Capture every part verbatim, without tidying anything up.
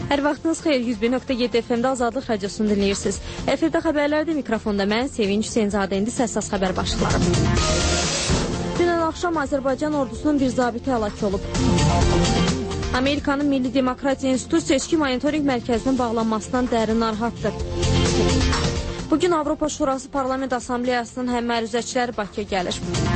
Hər vaxtınız xeyir, yüz bir nöqtə yeddi F M-də Azadlıq Radiosunu dinləyirsiniz. Efirdə xəbərlərdə mikrofonda mən Sevinç Hüseynzadə, indi səssaz xəbər başlıqları. Dünən axşam Azərbaycan ordusunun bir zabiti həlak olub. Amerikanın Milli Demokratiya İnstitutu seçki monitoring mərkəzinin bağlanmasından dərin narahatdır. Bugün Avropa Şurası Parlament Assambleyasının həmməruzəçiləri Bakıya gəlir.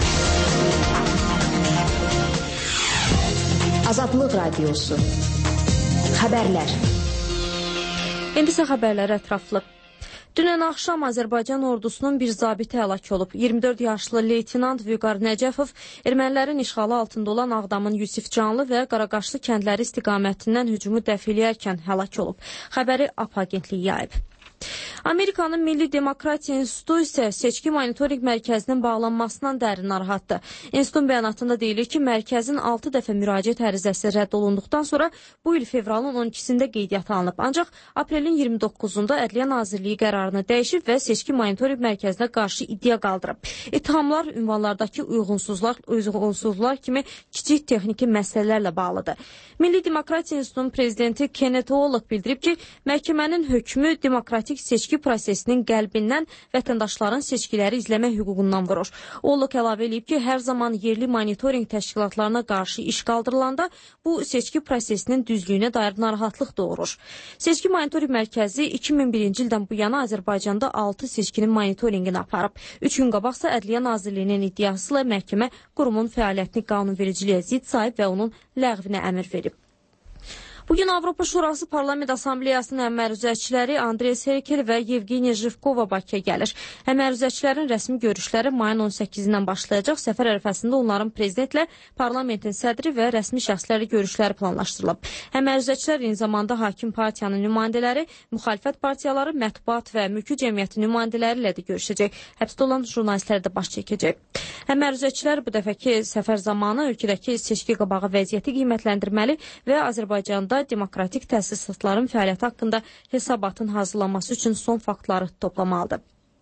Azadlıq Radiosu. Xəbərlər. İndi isə xəbərləri ətraflı. Dünən axşam Azərbaycan ordusunun bir zabiti həlak olub. iyirmi dörd yaşlı leytinant Vüqar Nəcəfov ermənilərin işğalı altında olan Ağdamın Yusifcanlı və Qaraqaşlı kəndləri istiqamətindən hücumu dəf eləyərkən həlak olub. Xəbəri A P agentliyi yayıb. Amerikanın Milli Demokratiya İnstitutu isə seçki monitoring mərkəzinin bağlanmasından dərin narahatdır. İnstitutun bəyanatında deyilir ki, mərkəzin altı dəfə müraciət ərizəsi rədd olunduqdan sonra bu il fevralın on ikisində qeydiyyata alınıb. Ancaq aprelin iyirmi doqquzunda Ədliyyə Nazirliyi qərarını dəyişib və seçki monitoring mərkəzinə qarşı iddia qaldırıb. İttihamlar ünvanlardakı uyğunsuzlar, uyğunsuzlar kimi kiçik texniki məsələlərlə bağlıdır. Milli Demokratiya İnstitutunun prezidenti Kenneth Oğluq bildirib ki, məhkəmənin hökmü demokratik seçki prosesinin qəlbindən vətəndaşların seçkiləri izləmək hüququndan vurur. Oğluq əlavə edib ki, hər zaman yerli monitoring təşkilatlarına qarşı iş qaldırılanda bu seçki prosesinin düzlüyünə dair narahatlıq doğurur. Seçki monitoring mərkəzi iki min birinci ildən bu yana Azərbaycanda altı seçkinin monitoringini aparıb. Üç gün qabaqsa Ədliyyə Nazirliyinin iddiası ilə məhkəmə qurumun fəaliyyətini qanunvericiliyə zidd sayıb və onun ləğvinə əmr verib. Bugün Avropa Şurası Parlament Assambleyasının həmməruzəçiləri Andrey Serkel və Yevgeniya Jivkova Bakıya gəlir. Həmməruzəçilərin rəsmi görüşləri mayın on səkkizindən başlayacaq. Səfər ərəfəsində onların prezidentlə, parlamentin sədri və rəsmi şəxsləri görüşləri planlaşdırılıb. Həmməruzəçilər eyni zamanda hakim partiyanın nümayəndələri, müxalifət partiyaları, mətbuat və mülki cəmiyyəti nümayəndələri ilə də görüşəcək. Həbsdə olan jurnalistlər də baş çəkəcək. Həmməruzəçilər bu dəfəki səfər zamanı ölkədəki seçki qabağı vəziyyəti qiymətləndirməli və Azərbaycanda demokratik təsisatların fəaliyyəti haqqında hesabatın hazırlanması üçün son faktları toplamalıdır.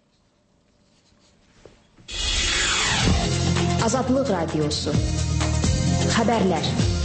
Azadlıq Radiosu. Xəbərlər.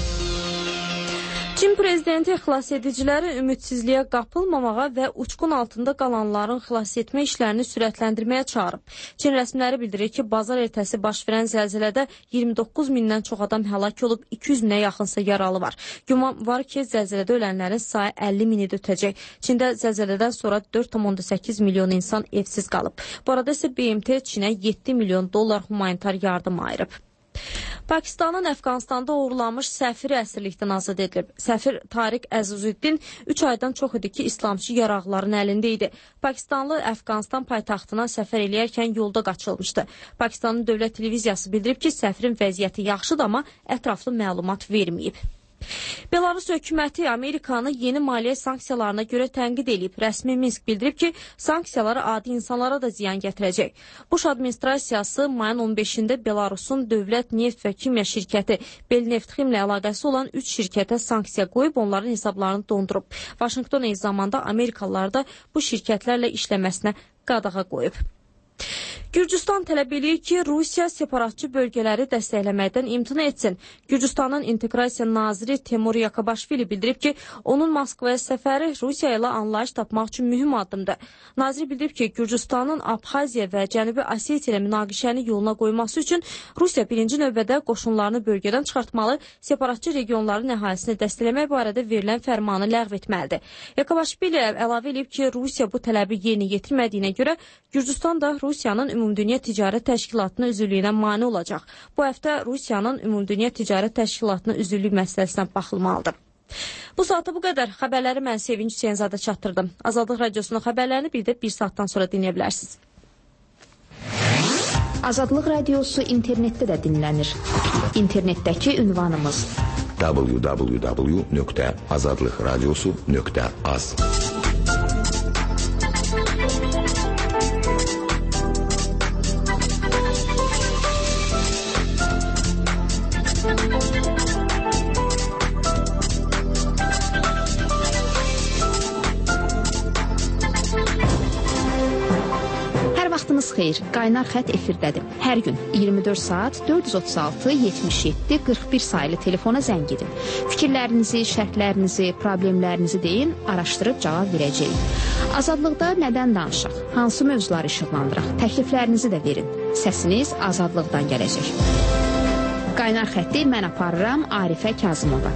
Çin prezidenti xilas ediciləri ümidsizliyə qapılmamağa və uçqun altında qalanların xilas etmə işlərini sürətləndirməyə çağırıb. Çin rəsmiləri bildirir ki, bazar ertəsi baş verən zəlzələdə iyirmi doqquz mindən çox adam həlak olub, iki yüz minə yaxınsa yaralı var. Güman var ki, zəlzələdə ölənlərin sayı əlli mini də ötəcək. Çində zəlzələdən sonra dörd tam on səkkiz milyon insan evsiz qalıb. Bu arada isə B M T Çinə yeddi milyon dollar humanitar yardım ayırıb. Pakistanın Əfqanistanda uğurlanmış səfiri əsirlikdən azad edilib. Səfir Tariq Əzizuddin üç aydan çox idi ki, İslamçı yaraqların əlində idi. Pakistanlı Əfqanistan paytaxtına səfər eləyərkən yolda qaçılmışdı. Pakistanın dövlət televiziyası bildirib ki, səfirin vəziyyəti yaxşıdır, amma ətraflı məlumat verməyib. Belarus hökuməti Amerikanı yeni maliyyə sanksiyalarına görə tənqid edib. Rəsmi Minsk bildirib ki, sanksiyalar adi insanlara da ziyan gətirəcək. Bush administrasiyası mayın on beşində Belarusun dövlət neft və kimya şirkəti Belneftxim ilə əlaqəsi olan üç şirkətə sanksiya qoyub, onların hesablarını dondurub. Vaşinqton eyni zamanda Amerikalılar da bu şirkətlərlə işləməsinə qadağa qoyub. Gürcüstan tələb edir ki, Rusiya separatçı bölgələri dəstəkləməkdən imtina etsin. Gürcüstanın inteqrasiya naziri Temur Yakabaşvili bildirib ki, onun Moskvaya səfəri Rusiya ilə anlayış tapmaq üçün mühüm addımdır. Nazir bildirib ki, Gürcüstanın Abxaziya və Cənubi Osetiya ilə münaqişəni yoluna qoyması üçün Rusiya birinci növbədə qoşunlarını bölgədən çıxartmalı, separatçı regionların əhalisini dəstəkləmək barədə verilən fərmanı ləğv etməlidir. Yakabaşvili əlavə edib ki, Rusiya bu tələbi yerinə yetirmədiyinə görə Gürcüstan da Rusiyanın Ümumdünya Ticarət Təşkilatına üzvlüyünə mane olacaq. Bu həftə Rusiyanın Ümumdünya Ticarət Təşkilatına üzvlük məsələsinə baxılmalıdır. Bu saata bu qədər. Xəbərləri mən Sevinç Hüseynzadə çatdırdım. Azadlıq Radiosunun xəbərlərini bir də bir saatdan sonra dinləyə bilərsiniz. Azadlıq Radiosu internetdə də dinlənir. İnternetdəki ünvanımız w w w nöqtə azadlıq radiosu nöqtə az. xeyir, Qaynar Xətt efirdədir. Hər gün iyirmi dörd saat dörd yüz otuz altı yetmiş yeddi qırx bir sayılı telefona zəng edin. Fikirlərinizi, şərhlərinizi, problemlərinizi deyin, araşdırıb cavab verəcəyik. Azadlıqda nədən danışaq? Hansı mövzuları işıqlandıraq? Təkliflərinizi də verin. Səsiniz azadlıqdan gələcək. Qaynar Xətti mən aparıram, Arifə Kazımova.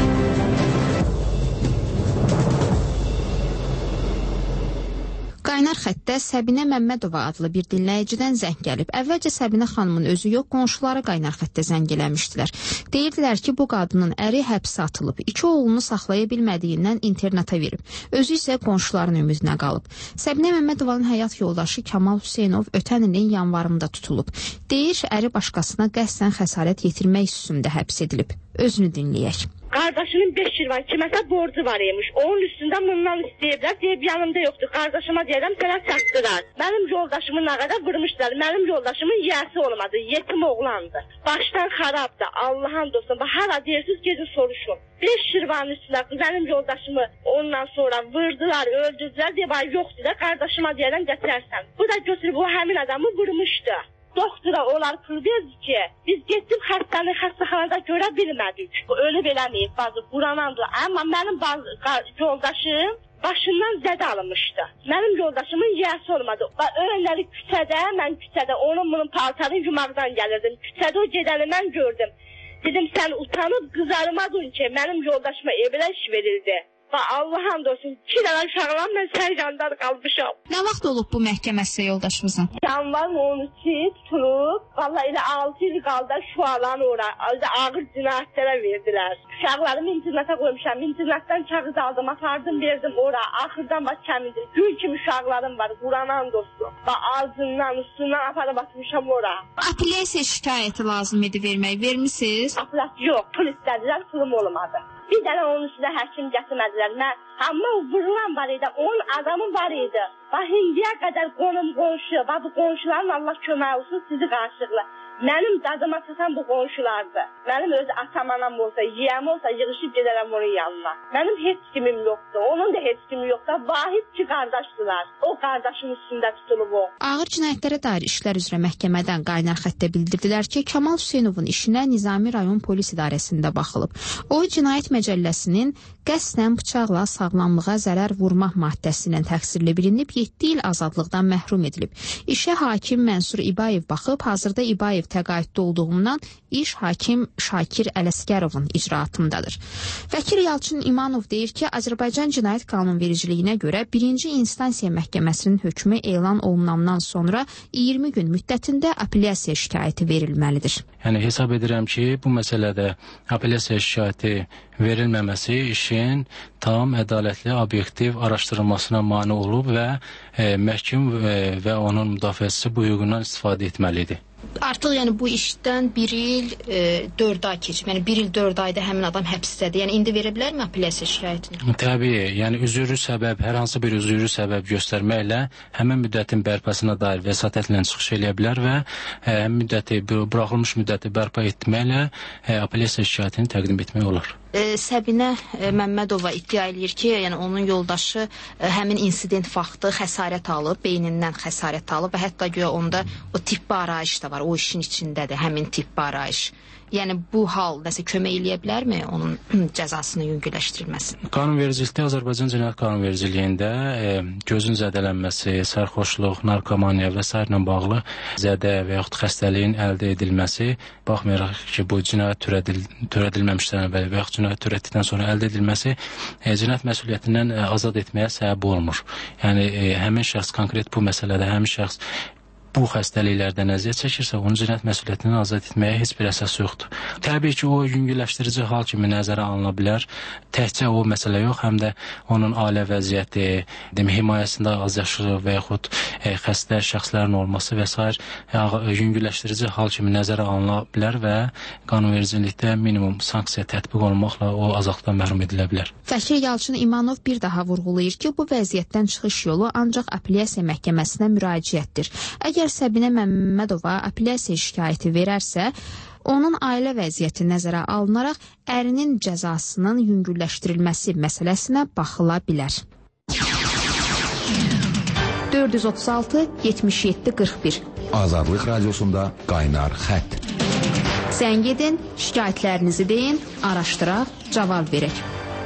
Qaynar Xəttdə Səbinə Məmmədova adlı bir dinləyicidən zəng gəlib. Əvvəlcə Səbinə xanımın özü yox, qonşuları Qaynar Xəttdə zəng eləmişdilər. Deyirdilər ki, bu qadının əri həbsə atılıb. İki oğlunu saxlaya bilmədiyindən internata verib. Özü isə qonşuların ümidinə qalıb. Səbinə Məmmədovanın həyat yoldaşı Kamal Hüseynov ötən ilin yanvarında tutulub. Deyir, əri başqasına qəsdən xəsarət yetirmək üstündə həbs edilib. Özünü dinləyək. Kardeşimin beş yıl kimese borcu var imiş. Onun üstünden bundan isteyibler. Deyip yanımda yoktu. Kardeşime diyelim sana sattılar. Benim yoldaşımın ne kadar vurmuşlar. Benim yoldaşımın yiyesi olmadı. Yetim oğlandı. Baştan haraptı. Allah'ın dostum. Bak hala diyorsunuz gece soruşun. Beş yılın üstüne benim yoldaşımı ondan sonra vurdular, öldürdüler diye bana yoktu da kardeşime diyelim getirersen. Bu da götürüp o hemin adamı vurmuştu. Doktora onlar pul verdi ki, biz getdik xəstəni xəstəxanada görə bilmədik. Ölü beləməyib bazı vuranandı. Amma mənim bazı yoldaşım başından zədə alınmışdı. Mənim yoldaşımın yiyəsi olmadı. Öyrənləri küçədə, mən küçədə onun bunun paltarını yumaqdan gəlirdim. Küçədə o gedəni mən gördüm. Dedim sən utanıb qızarmadın ki, mənim yoldaşıma evlə iş verildi. Allah'ın olsun. İki tane uşaqlar mən sərgəndar qalmışam. Nə vaxt olub bu məhkəməsi yoldaşımızın? Yanvarın on üçü tutulub. Vallahi elə altı il qaldı şu alan ora. Ağır cinayətlərə verdilər. Uşaqlarımı internete qoymuşam. İnternetten kağız aldım, apardım, verdim ora. Axırdan baş kəmindir. Gül kimi uşaqlarım var. Quranan dostum. Bax ağzından, üstündən aparıb atmışam ora. Apellyasiya şikayəti lazım idi vermək. Vermisiniz? Apellyasiya yox. Pul istədilər, pulum olmadı. Bir dənə onun üstünə həkim gətirmədilər. Mən, amma vurulan var idi, onun adamı var idi. Bax, indiyə qədər qonum qonşu, bax bu qonşuların Allah kömək olsun sizi qarşılıqla. Mənim dadıma çatan bu qonşulardır. Mənim öz atam anam olsa, yiyəm olsa yığışıb gedərəm onun yanına. Mənim heç kimim yoxdur, onun da heç kimi yoxdur. Vahid ki qardaşdılar. O qardaşın üstündə tutulub o. Ağır cinayətlərə dair işlər üzrə məhkəmədən Qaynar Xəttə bildirdilər ki, Kamal Hüseynovun işinə Nizami rayon polis idarəsində baxılıb. O, cinayət məcəlləsinin qəsdən bıçaqla sağlamlığa zərər vurmaq maddəsi ilə təqsirli bilinib, yeddi il azadlıqdan məhrum edilib. İşə hakim Mənsur İbayev baxıb, hazırda İbayev təqaüddə olduğundan iş hakim Şakir Ələsgərovun icraatındadır. Vəkil Yalçın İmanov deyir ki, Azərbaycan Cinayət Qanunvericiliyinə görə birinci instansiya məhkəməsinin hökmü elan olunandan sonra iyirmi gün müddətində apellyasiya şikayəti verilməlidir. Yəni hesab edirəm ki, bu məsələdə apellyasiya şikayəti verilməməsi işin tam ədalətli, obyektiv araşdırılmasına mane olub və e, məhkum e, və onun müdafiəçisi bu hüququndan istifadə etməlidir. Artıq yəni bu işdən bir il e, dörd ay keçib. Yəni bir il dörd ayda həmin adam həbsdədir. Yəni indi verə bilərmi apellyasiya şikayətini? Təbii, yəni üzürlü səbəb, hər hansı bir üzürlü səbəb göstərməklə həmin müddətin bərpasına dair vəsatətlə çıxış eləyə bilər və həmin müddəti, buraxılmış müddəti bərpa etməklə e, apellyasiya şikayətini təqdim etmək olar. E, Səbinə e, Məmmədova iddia edir ki, yəni onun yoldaşı e, həmin insident vaxtı xəsarət alıb, beynindən xəsarət alıb və hətta güya onda o tibbi arayış da var, o işin içindədir, həmin tibbi arayış. Yəni bu hal nəsə kömək eləyə bilərmi onun cəzasını yüngülləşdirilməsi? Qanunvericilikdə, Azərbaycan Cinayət Qanunvericiliyində e, gözün zədələnməsi, sərxoşluq, narkomaniya və s. ilə bağlı zədə və yaxud xəstəliyin əldə edilməsi, baxmayaraq ki, bu cinayət törədil, törədilməmişdən əvvəl və yaxud cinayət törətdikdən sonra əldə edilməsi e, cinayət məsuliyyətindən e, azad etməyə səbəb olmur. Yəni e, həmin şəxs konkret bu məsələdə həmin şəxs bu xəstəliklərdən əziyyət çəkirsə, onun cinayət məsuliyyətindən azad etməyə heç bir əsas yoxdur. Təbii ki, o yüngülləşdirici hal kimi nəzərə alına bilər. Təkcə o məsələ yox, həm də onun ailə vəziyyəti, demək, himayəsində azyaşlı və yaxud e, xəstə şəxslərin olması və s. E, yüngülləşdirici hal kimi nəzərə alına bilər və qanunvericilikdə minimum sanksiya tətbiq olunmaqla o azadlıqdan məhrum edilə bilər. Vəkil Yalçın İmanov bir daha vurğulayır ki, bu vəziyyətdən çıxış yolu ancaq apellyasiya məhkəməsinə müraciətdir. Əgər Səbinə Məmmədova apellyasiya şikayəti verərsə, onun ailə vəziyyəti nəzərə alınaraq ərinin cəzasının yüngülləşdirilməsi məsələsinə baxıla bilər. dörd yüz otuz altı yetmiş yeddi qırx bir. Azadlıq Radiosunda qaynar xətt. Zəng edin, şikayətlərinizi deyin, araşdıraq, cavab verək.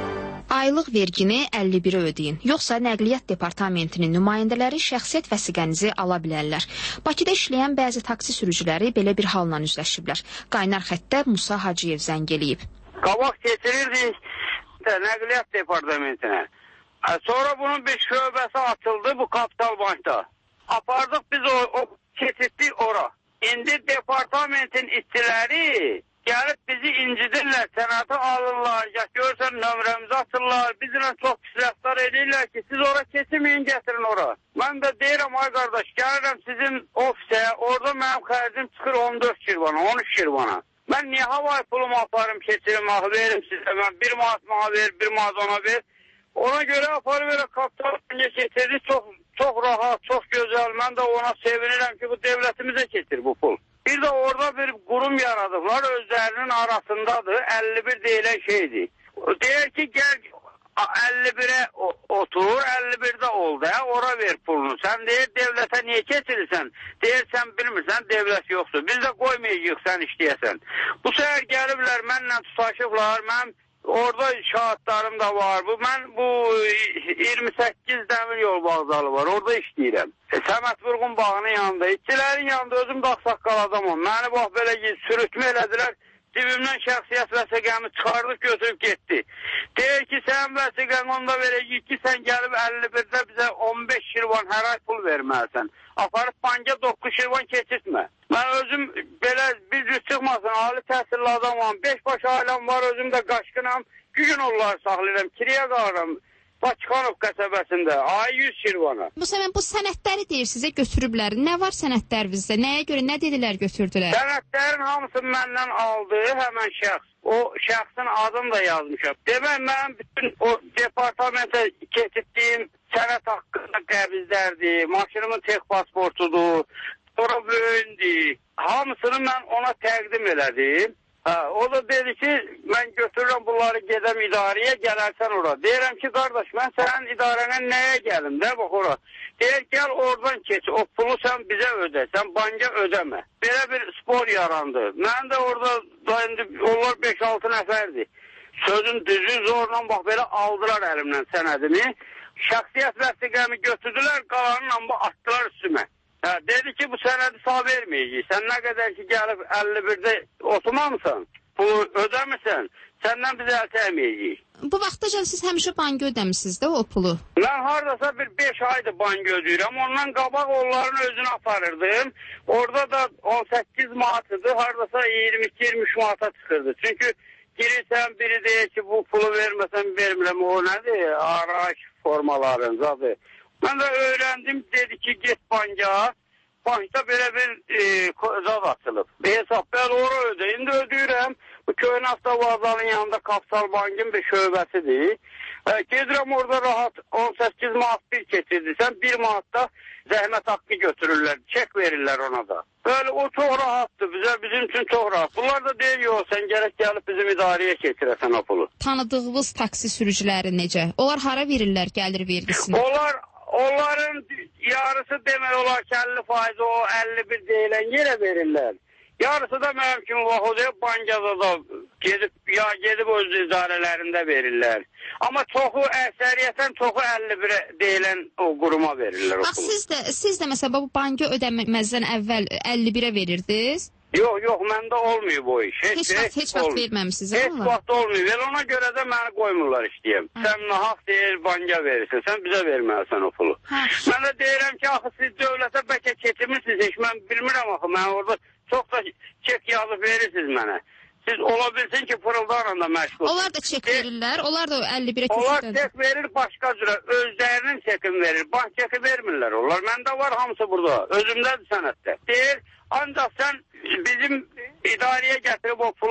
Aylıq vergini əlli birə ödeyin, yoxsa Nəqliyyat Departamentinin nümayəndələri şəxsiyyət vəsiqənizi ala bilərlər. Bakıda işləyən bəzi taksi sürücüləri belə bir halla üzləşiblər. Qaynar xəttə Musa Hacıyev zəng eləyib. Qabaq keçirirdik Nəqliyyat Departamentinə. Sonra bunun bir şöbəsi açıldı bu Kapital Bankda. Apardıq biz o, o keçirdik ora. İndi departamentin işçiləri gəlib bizi incidirlər, sənəti alırlar, ya görsən nömrəmizi atırlar, bizimlə çox pis rəftar edirlər ki, siz ora keçirməyin, gətirin ora. Mən də deyirəm, ay qardaş, gəlirəm sizin ofisə, orada mənim xərcim çıxır on dörd şirvana, on üç şirvana. Mən niyə havay pulumu aparım, keçirim, ahı verim sizə, mən bir manat mana ver, bir manat ona ver. Ona görə aparı verə Kapital Bank'a keçirdik, çox, çox rahat, çox gözəl, mən də ona sevinirəm ki, bu devlətimizə keçir bu pul. Bir də orada bir qurum yaradıblar, özlərinin arasındadır, əlli bir deyilən şeydir. Deyir ki, gəl əlli birə otur, əlli birdə ol da, ora ver pulunu. Sən deyir, devlətə niyə keçirirsən? Deyir, sən bilmirsən, devlət yoxdur. Biz də qoymayacaq sən işləyəsən. Bu səhər gəliblər, mənlə tutaşıblar, mən orada şahidlərim də var. Bu, mən bu iyirmi səkkiz dəmir yol bağzalı var, orada işləyirəm. E, Səməd Vurğun bağının yanında, işçilərin yanında özüm də ağsaqqal adamım. Məni bax belə sürütmə elədilər, cibimdən şəxsiyyət vəsiqəmi çıxardıb götürüb getdi. Deyir ki, sən vəsiqəni onda verəcək ki, sən gəlib əlli birdə bizə on beş şirvan hər ay pul verməlisən. Aparıb banka doqquz şirvan keçirtmə. Mən özüm belə bir cüz çıxmasın, ali təhsilli adamam, beş baş ailəm var, özüm də qaçqınam, gücün onları saxlayıram, kiriyə qalıram. Bakıxanov qəsəbəsində, ay yüz şirvana. Bu səmən bu sənədləri deyir sizə götürüblər. Nə var sənədlərinizdə? Nəyə görə, nə dedilər götürdülər? Sənədlərin hamısını məndən aldı həmən şəxs. O şəxsin adını da yazmışam. Demək, mən bütün o departamentə keçirdiyim sənəd haqqında qəbizlərdir, maşınımın tek pasportudur, sonra böyündür. Hamısını mən ona təqdim elədim. Ha, o da dedi ki, mən götürürəm bunları gedəm idarəyə, gələrsən ora. Deyirəm ki, qardaş, mən sənin idarənə nəyə gəlim də, bax ora. Deyir, gəl oradan keç, o pulu sən bizə ödə, sən banka ödəmə. Belə bir spor yarandı. Mən də orada, onlar beş altı nəfərdir. Sözün düzü zorla, bax, belə aldılar əlimdən sənədini. Şəxsiyyət vəsiqəmi götürdülər, qalanınla atdılar üstümə. Hə, dedi ki, bu sənədi sağ verməyəcək. Sən nə qədər ki, gəlib əlli birdə oturmamısan, pulu ödəmirsən, səndən biz əl çəkməyəcəyik. Bu vaxtacan siz həmişə banka ödəmişsiniz də o pulu? Mən haradasa bir beş aydır banka ödəyirəm. Ondan qabaq onların özünü aparırdım. Orada da on səkkiz manatıdır, haradasa iyirmi iki iyirmi üç manata çıxırdı. Çünki girirsən, biri deyir ki, bu pulu verməsən vermirəm, o nədir? Araç formaların zadı. Mən də öyrəndim, dedi ki, get banka, bankda belə bir e, zad açılıb. Hesab, bəli, ora ödə, indi ödəyirəm, bu Köhnə Avtovazalın yanında Kapital Bankın bir şöbəsidir. E, gedirəm orada rahat on səkkiz manat bir keçirdirsən, bir manatda zəhmət haqqı götürürlər, çek verirlər ona da. Böyle o çok rahattı bize, bizim için çok rahat. Bunlar da deyir, yox, sen gerek gelip bizim idareye keçirəsən o pulu. Tanıdığınız taksi sürücüləri necə? Onlar hara verirlər gəlir vergisini? Onlar, onların yarısı demək olar ki, əlli faiz o əlli bir deyilən yerə verirlər. Yarısı da mənim kimi vaxtı bankada da gedib, ya gedib öz idarələrində verirlər. Amma çoxu, əksəriyyətən çoxu əlli birə deyilən o quruma verirlər. Bax, siz də, siz də məsələn, bu banka ödəməzdən əvvəl əlli birə verirdiniz? Yox, yox, məndə olmuyor bu iş. Heç, heç vaxt, heç vaxt verməmişsiniz, Heç vaxt olmuyor. Elə ona görə də məni qoymurlar işləyəm. Sən nahaq deyir, banka verirsən, sən bizə verməlisən o pulu. Ha. Mən də deyirəm ki, axı siz dövlətə bəlkə keçirmirsiniz, heç mən bilmirəm axı, mən orada çox da çek yazıb verirsiniz mənə. Siz ola bilsin ki, fırıldarla da məşğulsunuz. Onlar da çek verirlər, onlar da əlli birə Onlar köçürdən. çek verir başqa cürə, özlərinin çekin verir, bank çeki vermirlər onlar. Məndə var hamısı burada, özümdədir sənətdə. Deyir, ancaq sən bizim idarəyə gətirib o pulu vermə,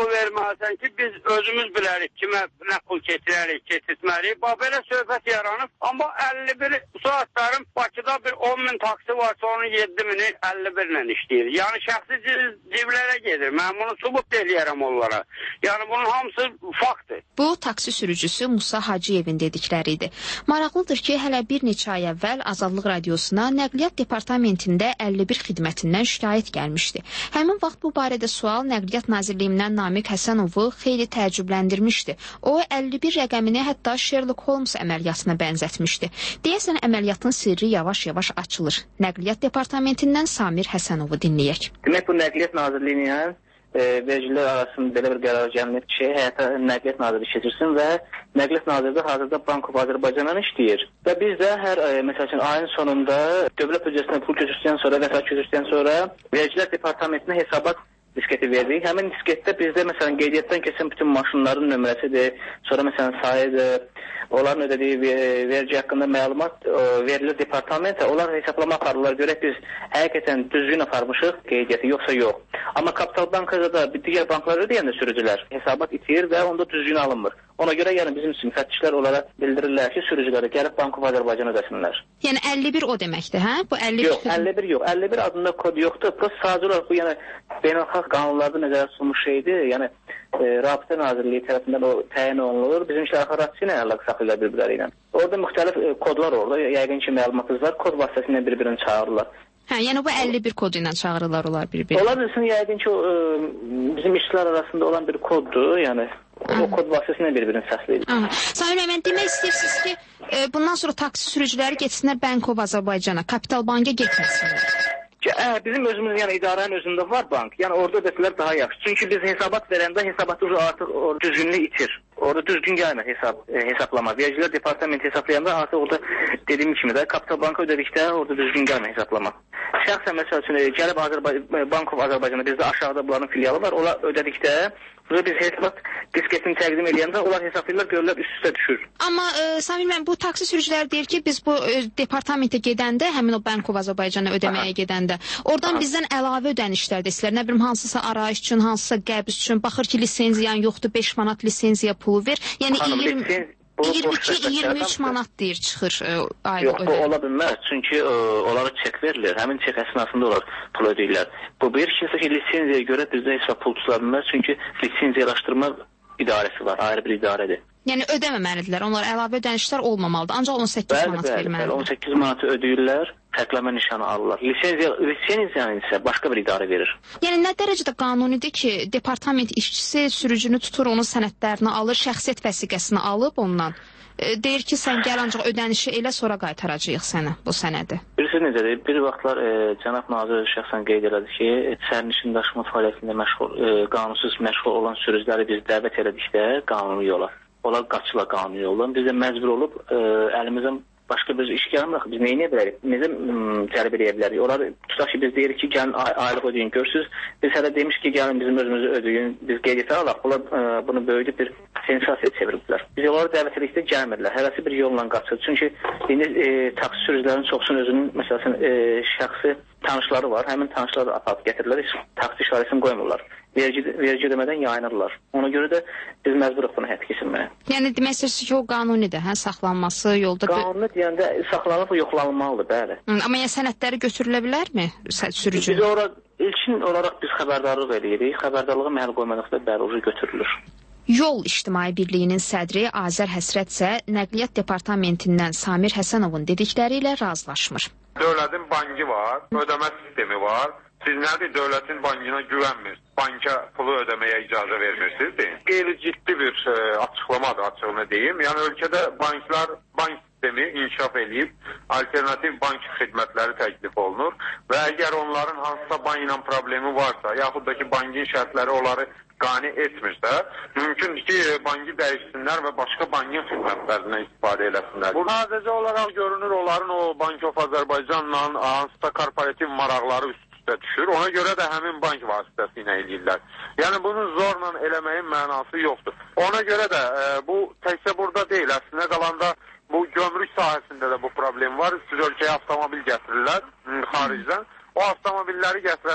bilməlisən ki, biz özümüz bilərik kimə nə pul keçirərik, keçirtməliyik. Bax, belə söhbət yaranıb. Amma əlli bir saatlarım Bakıda bir on min taksi varsa onun yeddi mini əlli bir ilə işləyir. Yəni şəxsi ciblərə gedir. Mən bunu subut eləyərəm onlara. Yəni bunun hamısı faktdır. Bu, taksi sürücüsü Musa Hacıyevin dedikləri idi. Maraqlıdır ki, hələ bir neçə ay əvvəl Azadlıq Radiosuna Nəqliyyat Departamentində əlli bir xidmətindən şikayət gəlmişdi. Həmin vaxt bu barədə sual Nəqliyyat Nazirliyindən Namiq Həsənovu xeyli təəccübləndirmişdi. O, əlli bir rəqəmini hətta Sherlock Holmes əməliyyatına bənzətmişdi. Deyəsən, əməliyyatın sirri yavaş-yavaş açılır. Nəqliyyat Departamentindən Samir Həsənovu dinləyək. Demək, bu Nəqliyyat Nazirliyi ilə e, vericilər arasında belə bir qərar gəlmir ki, həyata Nəqliyyat Nazirliyi keçirsin və Nəqliyyat Nazirliyi hazırda Bankov Azərbaycanla işləyir. Və biz də hər e, məsəl üçün ayın sonunda dövlət büdcəsinə pul köçürdükdən sonra, vəsait köçürdükdən sonra vericilər departamentinə hesabat disketi verdik. Həmin disketdə bizdə məsələn qeydiyyatdan keçən bütün maşınların nömrəsidir, sonra məsələn sayıdır, onların ödədiyi vergi haqqında məlumat verilir departamentə, onlar hesablama aparırlar, görək biz həqiqətən düzgün aparmışıq qeydiyyatı, yoxsa yox. Amma Kapital Bankada da digər banklar ödəyəndə sürücülər hesabat itir və onda düzgün alınmır. Ona görə yəni bizim üçün müfəttişlər onlara bildirirlər ki, sürücüləri gəlib Bankov Azərbaycan ödəsinlər. Yəni əlli bir o deməkdir, hə? Bu əlli bir yox, əlli bir yox. əlli bir adında kod yoxdur. Prosta sadəcə olaraq bu yəni beynəlxalq qanunlarda nəzərdə tutulmuş şeydir. Yəni e, Rabitə Nazirliyi tərəfindən o təyin olunur. Bizim işlər xarakterisi ilə əlaqə saxlayırlar bir-birləri ilə. Orada müxtəlif e, kodlar orada. Yəqin ki, məlumatınız var. Kod vasitəsilə bir-birini çağırırlar. Hə, yəni bu əlli bir kodu ilə çağırırlar onlar bir-birini. Ola bilsin, yəqin ki, o, e, bizim işçilər arasında olan bir koddur. Yəni o kod vasitəsilə bir-birini səsləyir. Samir bəy, mən demək istəyirsiniz ki, e, bundan sonra taksi sürücüləri getsinlər Bankov Azərbaycana, Kapital Banka getməsinlər. Ə, bizim özümüz, yəni idarənin özündə var bank. Yəni orada ödəsələr daha yaxşı. Çünki biz hesabat verəndə hesabatı artıq düzgünlük itir. Orada düzgün gəlmir hesab e, hesablama. Vergilər departamenti hesablayanda artıq orada dediyim kimi də Kapital Banka ödədikdə orada düzgün gəlmir hesablama. Şəxsən məsəl üçün gəlib Azərbaycan Bankov Azərbaycanda bizdə aşağıda bunların filialı var. Onlar ödədikdə və biz hesabat disketini təqdim edəndə onlar hesablayırlar, görürlər üst-üstə düşür. Amma e, Samir mən bu taksi sürücüləri deyir ki, biz bu e, departamentə gedəndə, həmin o Bankov Azərbaycana ödəməyə Aha. gedəndə, oradan Aha. bizdən əlavə ödənişlər desinlər. Nə bilim hansısa arayış üçün, hansısa qəbz üçün, baxır ki, lisenziyan yoxdur, beş manat lisenziya pulu ver. Yəni Xanım, iyirmi, iyirmi iki iyirmi üç manat deyir çıxır e, aylıq Yox, bu ödəyə. Ola bilməz. Çünki e, onlara çek verilir. Həmin çek əsnasında onlar pul ödəyirlər. Bu bir kimsə ki, lisenziyaya görə bizdə heç vaxt pul tuta bilməz. Çünki lisenziyalaşdırma idarəsi var, ayrı bir idarədir. Yəni ödəməməlidirlər. Onlar əlavə ödənişlər olmamalıdır. Ancaq on səkkiz bəli, manat verməlidir. on səkkiz manatı ödəyirlər, fərqləmə nişanı alırlar. Lisenziya, lisenziyanı isə başqa bir idarə verir. Yəni nə dərəcədə qanunidir ki, departament işçisi sürücünü tutur, onun sənədlərini alır, şəxsiyyət vəsiqəsini alıb ondan. E, deyir ki, sən gəl ancaq ödənişi elə, sonra qaytaracağıq sənə bu sənədi. Birisi necədir? Bir vaxtlar e, cənab nazir şəxsən qeyd elədi ki, sərnişin daşıma fəaliyyətində məşğul, e, qanunsuz məşğul olan sürücüləri biz dəvət elədikdə qanuni yola. Onlar qaçırlar qanuni yolla. Biz də məcbur olub e, əlimizdən başqa bir iş gəlmir. Biz nə edə bilərik? Necə cəlb edə bilərik? Onlar tutaq ki, biz deyirik ki, gəlin aylıq ödəyin. Görürsüz, biz hələ demiş ki, gəlin bizim özümüzü ödəyin. Biz qeydiyyata alaq. Onlar e, bunu böyüdüb bir sensasiya çeviriblər. Biz onları dəvət edikdə gəlmirlər. Hərəsi bir yolla qaçır. Çünki indi e, taksi sürücülərinin çoxsunun özünün məsələn e, şəxsi tanışları var. Həmin tanışları aparıb gətirirlər. Heç taksi işarəsini qoymurlar. Vergi, vergi ödəmədən yayınırlar. Ona görə də biz məcburuq bunu həyata keçirməyə. Yəni demək istəyirsiniz ki, o qanunidir, hə, saxlanması yolda... Qanuni deyəndə saxlanıb yoxlanılmalıdır, bəli. Hı, amma yəni sənədləri götürülə bilərmi sürücü? Biz ora ilkin olaraq biz xəbərdarlıq edirik. Xəbərdarlığı məhəl qoymadıqda bəli, ucu götürülür. Yol İctimai Birliyinin sədri Azər Həsrət isə Nəqliyyat Departamentindən Samir Həsənovun dedikləri ilə razılaşmır. Dövlətin bankı var, ödəmə sistemi var. Siz nədir dövlətin bankına güvənmirsiniz? Banka pulu ödəməyə icazə vermirsiniz deyin. Qeyri-ciddi bir e, açıqlamadır, açığını deyim. Yəni ölkədə banklar, bank sistemi inkişaf edib, alternativ bank xidmətləri təklif olunur və əgər onların hansısa bankla problemi varsa, yaxud da ki, bankin şərtləri onları qane etmirsə, mümkündür ki, banki dəyişsinlər və başqa bankin xidmətlərindən istifadə eləsinlər. Bu sadəcə olaraq görünür, onların o Bank of Azərbaycanla hansısa korporativ maraqları üstü düşür. Ona görə də həmin bank vasitəsilə eləyirlər. Yəni bunu zorla eləməyin mənası yoxdur. Ona görə də e, bu təkcə burada deyil, əslində qalanda bu gömrük sahəsində də bu problem var. Siz ölkəyə avtomobil gətirirlər xaricdən. O avtomobilləri gətirəndə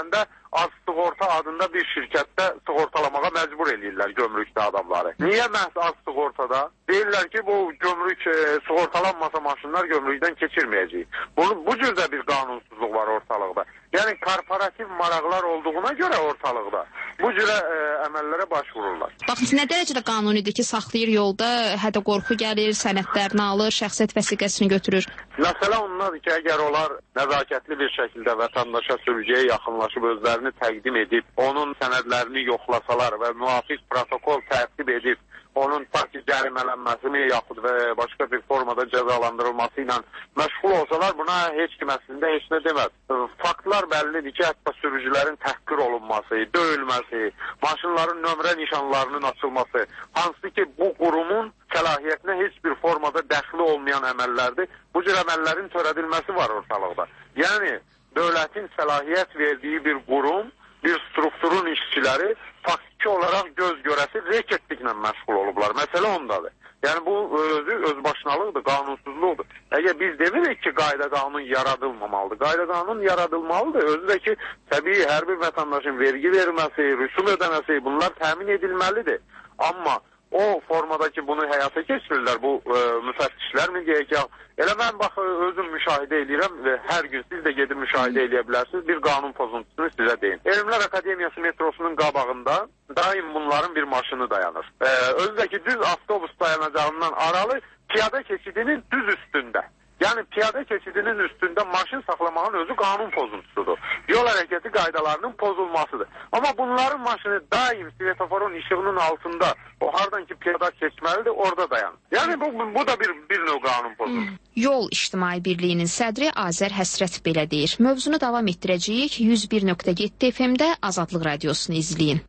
az sığorta adında bir şirkətdə sığortalamağa məcbur eləyirlər gömrükdə adamları. Niyə məhz az sığortada? Deyirlər ki, bu gömrük e, sığortalanmasa maşınlar gömrükdən keçirməyəcək. Bunun, bu cür də bir qanunsuzluq var ortalıqda. Yəni korporativ maraqlar olduğuna görə ortalıqda bu cürə ə, əməllərə başvururlar. Baxın, nə dərəcədə qanunidir ki, saxlayır yolda, hədə qorxu gəlir, sənədlərini alır, şəxsiyyət vəsiqəsini götürür? Məsələ ondadır ki, əgər onlar nəzakətli bir şəkildə vətəndaşa sürücüyə yaxınlaşıb özlərini təqdim edib, onun sənədlərini yoxlasalar və müvafiq protokol tərtib edib, onun taksi cərimələnməsi mi yaxud və başqa bir formada cəzalandırılması ilə məşğul olsalar, buna heç kim əslində heç nə deməz. Faktlar bəllidir ki, hətta sürücülərin təhqir olunması, döyülməsi, maşınların nömrə nişanlarının açılması, hansı ki bu qurumun səlahiyyətinə heç bir formada dəxli olmayan əməllərdir. Bu cür əməllərin törədilməsi var ortalıqda. Yəni, dövlətin səlahiyyət verdiyi bir qurum, bir strukturun işçiləri faktiki olaraq göz görəsi reketliklə məşğul olublar. Məsələ ondadır. Yəni bu özü özbaşınalıqdır, qanunsuzluqdur. Əgər biz demirik ki, qayda qanun yaradılmamalıdır. Qayda qanun yaradılmalıdır. Özü də ki, təbii hər bir vətəndaşın vergi verməsi, rüsum ödəməsi bunlar təmin edilməlidir. Amma o formadakı bunu həyata keçirirlər, bu e, müfəttişlər mi deyək ya, elə mən bax özüm müşahidə edirəm və hər gün siz də gedib müşahidə edə bilərsiniz, bir qanun pozuntusunu sizə deyim. Elmlər Akademiyası metrosunun qabağında daim bunların bir maşını dayanır. E, Özdəki düz avtobus dayanacağından aralı piyada keçidinin düz üstündə. Yəni piyada keçidinin üstündə maşın saxlamağın özü qanun pozuntusudur. Yol hərəkəti qaydalarının pozulmasıdır. Amma bunların maşını daim svetoforun işığının altında, o hardan ki piyada keçməlidir, orada dayanır. Yəni bu, bu da bir, bir növ qanun pozuntusudur. Yol İctimai Birliyinin sədri Azər Həsrət belə deyir. Mövzunu davam etdirəcəyik. yüz bir nöqtə yeddi F M-də Azadlıq Radiosunu izləyin.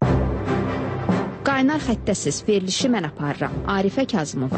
Qaynar xəttəsiz verilişi mən aparıram. Arifə Kazımova.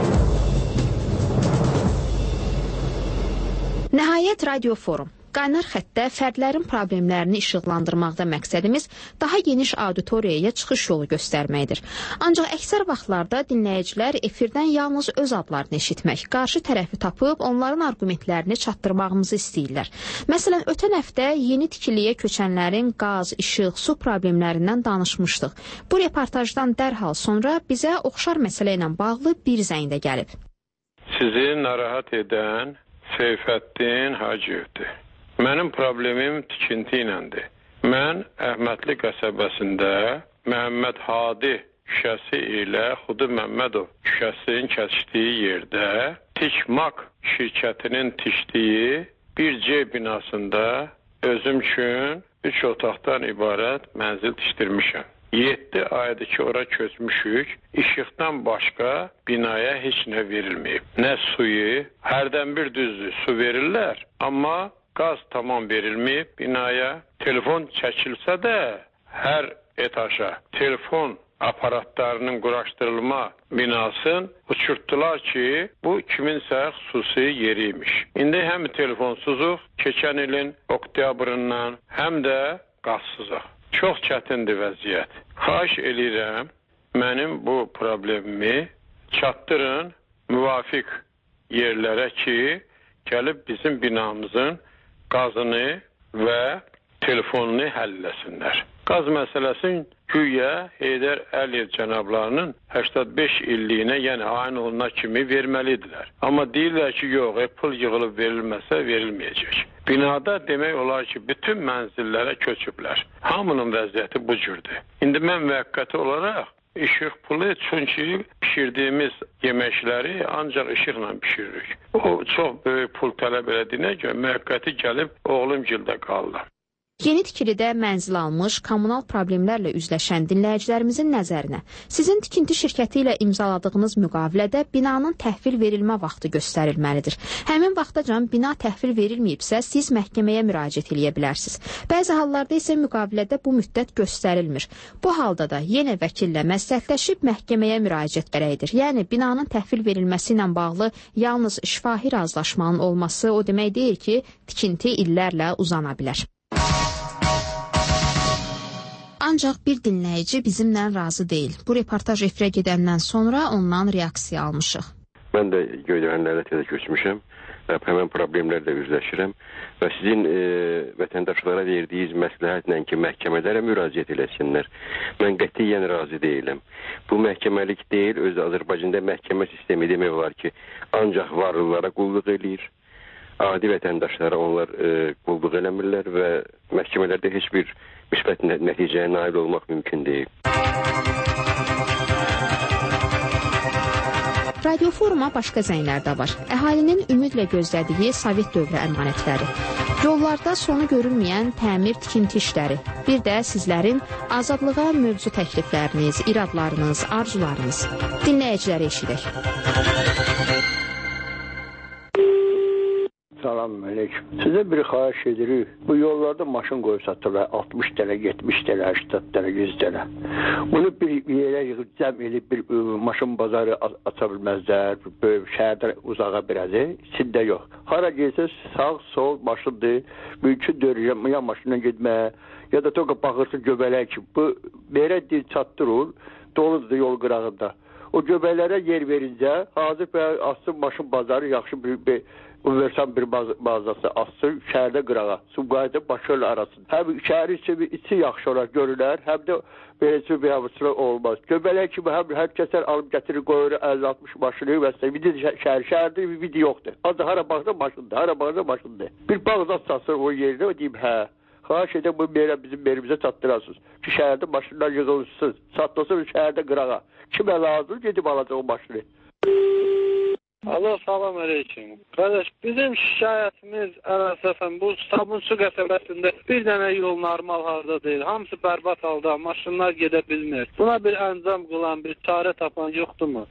Nəhayət Radio Forum. Qaynar xəttdə fərdlərin problemlərini işıqlandırmaqda məqsədimiz daha geniş auditoriyaya çıxış yolu göstərməkdir. Ancaq əksər vaxtlarda dinləyicilər efirdən yalnız öz adlarını eşitmək, qarşı tərəfi tapıb onların argumentlərini çatdırmağımızı istəyirlər. Məsələn, ötən həftə yeni tikiliyə köçənlərin qaz, işıq, su problemlərindən danışmışdıq. Bu reportajdan dərhal sonra bizə oxşar məsələ ilə bağlı bir zəng də gəlib. Sizi narahat edən Seyfəddin Hacıyevdir. Mənim problemim tikinti iləndir. Mən Əhmədli qəsəbəsində Məhəmməd Hadi şüşəsi ilə Xudu Məmmədov şüşəsinin kəsişdiyi yerdə Tikmak şirkətinin tikdiyi bir C binasında özüm üçün üç otaqdan ibarət mənzil tikdirmişəm. yeddi aydır ki, ora köçmüşük. İşıqdan başqa binaya heç nə verilməyib. Nə suyu, hərdən bir düzdür, su verirlər, amma qaz tamam verilməyib binaya. Telefon çəkilsə də hər etaja telefon aparatlarının quraşdırılma binasını uçurtdular ki, bu kiminsə xüsusi yeriymiş. İndi həm telefonsuzuq, keçən ilin oktyabrından, həm də qazsızıq. Çox çətindir vəziyyət. Xahiş eləyirəm, mənim bu problemimi çatdırın müvafiq yerlərə ki, gəlib bizim binamızın qazını və telefonunu həll eləsinlər. Qaz məsələsinin güya Heydər Əliyev cənablarının səksən beş illiyinə, yəni ayın onuna kimi verməlidirlər. Amma deyirlər ki, yox, pul yığılıb verilməsə verilməyəcək. Binada demək olar ki, bütün mənzillərə köçüblər. Hamının vəziyyəti bu cürdür. İndi mən müvəqqəti olaraq işıq pulu, çünki pişirdiyimiz yeməkləri ancaq işıqla pişiririk. O çox böyük pul tələb elədiyinə görə müvəqqəti gəlib oğlum gildə qaldı. Yeni tikilidə mənzil almış, kommunal problemlərlə üzləşən dinləyicilərimizin nəzərinə, sizin tikinti şirkəti ilə imzaladığınız müqavilədə binanın təhvil verilmə vaxtı göstərilməlidir. Həmin vaxtacan bina təhvil verilməyibsə, siz məhkəməyə müraciət edə bilərsiniz. Bəzi hallarda isə müqavilədə bu müddət göstərilmir. Bu halda da yenə vəkillə məsləhətləşib məhkəməyə müraciət gərəkdir. Yəni, binanın təhvil verilməsi ilə bağlı yalnız şifahi razılaşmanın olması o demək deyil ki, tikinti illərlə uzana bilər. Ancaq bir dinləyici bizimlə razı deyil. Bu reportaj efirə gedəndən sonra ondan reaksiya almışıq. Mən də Göydəvənlərə təzə köçmüşəm. həmin problemlərlə üzləşirəm və sizin e, vətəndaşlara verdiyiniz məsləhətlə ki, məhkəmələrə müraciət eləsinlər. Mən qətiyyən razı deyiləm. Bu məhkəməlik deyil, öz Azərbaycanda məhkəmə sistemi demək olar ki, ancaq varlılara qulluq eləyir. Adi vətəndaşlara onlar e, qulluq eləmirlər və məhkəmələrdə heç bir müsbət nəticəyə nail olmaq mümkün deyil. Radio foruma başqa zənglər də var. Əhalinin ümidlə gözlədiyi Sovet dövrü əmanətləri. Yollarda sonu görünməyən təmir tikinti işləri. Bir də sizlərin azadlığa mövzu təklifləriniz, iradlarınız, arzularınız. Dinləyiciləri eşidək. Salam əleykum. Sizə bir xahiş edirik. Bu yollarda maşın qoyub satırlar. altmış dənə, yetmiş dənə, səksən dənə, yüz dənə. Bunu bir yerə yığıb cəm edib bir maşın bazarı aça bilməzlər. Böyük şəhərdən uzağa biraz. İçində yox. Hara getsəz sağ, sol maşındır. Mümkün deyil ya maşınla getməyə ya da toqa baxırsın göbələk ki. Bu yerə çatdırır. Doludur yol qırağında. O göbələrə yer verincə hazır və asın maşın bazarı yaxşı bir, bir Universal bir bazası assın, şəhərdə qırağa, Sumqayıda Bakırla arasında. Həm şəhərin içi, içi yaxşı olar, görürlər, həm də beləcə bir havasıyla olmaz. Göbələk kimi həm hər kəsər alıb gətirir, qoyur əlli altmış maşını və s. Bir də şəhər, şəhərdə bir video yoxdur. Ancaq hara baxda maşındır, hara baxda maşındır. Bir bağzat satsın o yerdə, o deyim, hə. Xahiş edən bu yerə bizim yerimizə çatdırasınız. Ki şəhərdə maşınlar yığılsın, satlasın şəhərdə qırağa. Kimə lazım, gedib alacaq o maşını. Alo, salam əleykum. Qardaş, bizim şikayətimiz əsasən bu Sabunçu qəsəbəsində bir dənə yol normal halda deyil. Hamısı bərbad halda, maşınlar gedə bilmir. Buna bir əncam qılan, bir çarə tapan yoxdurmu?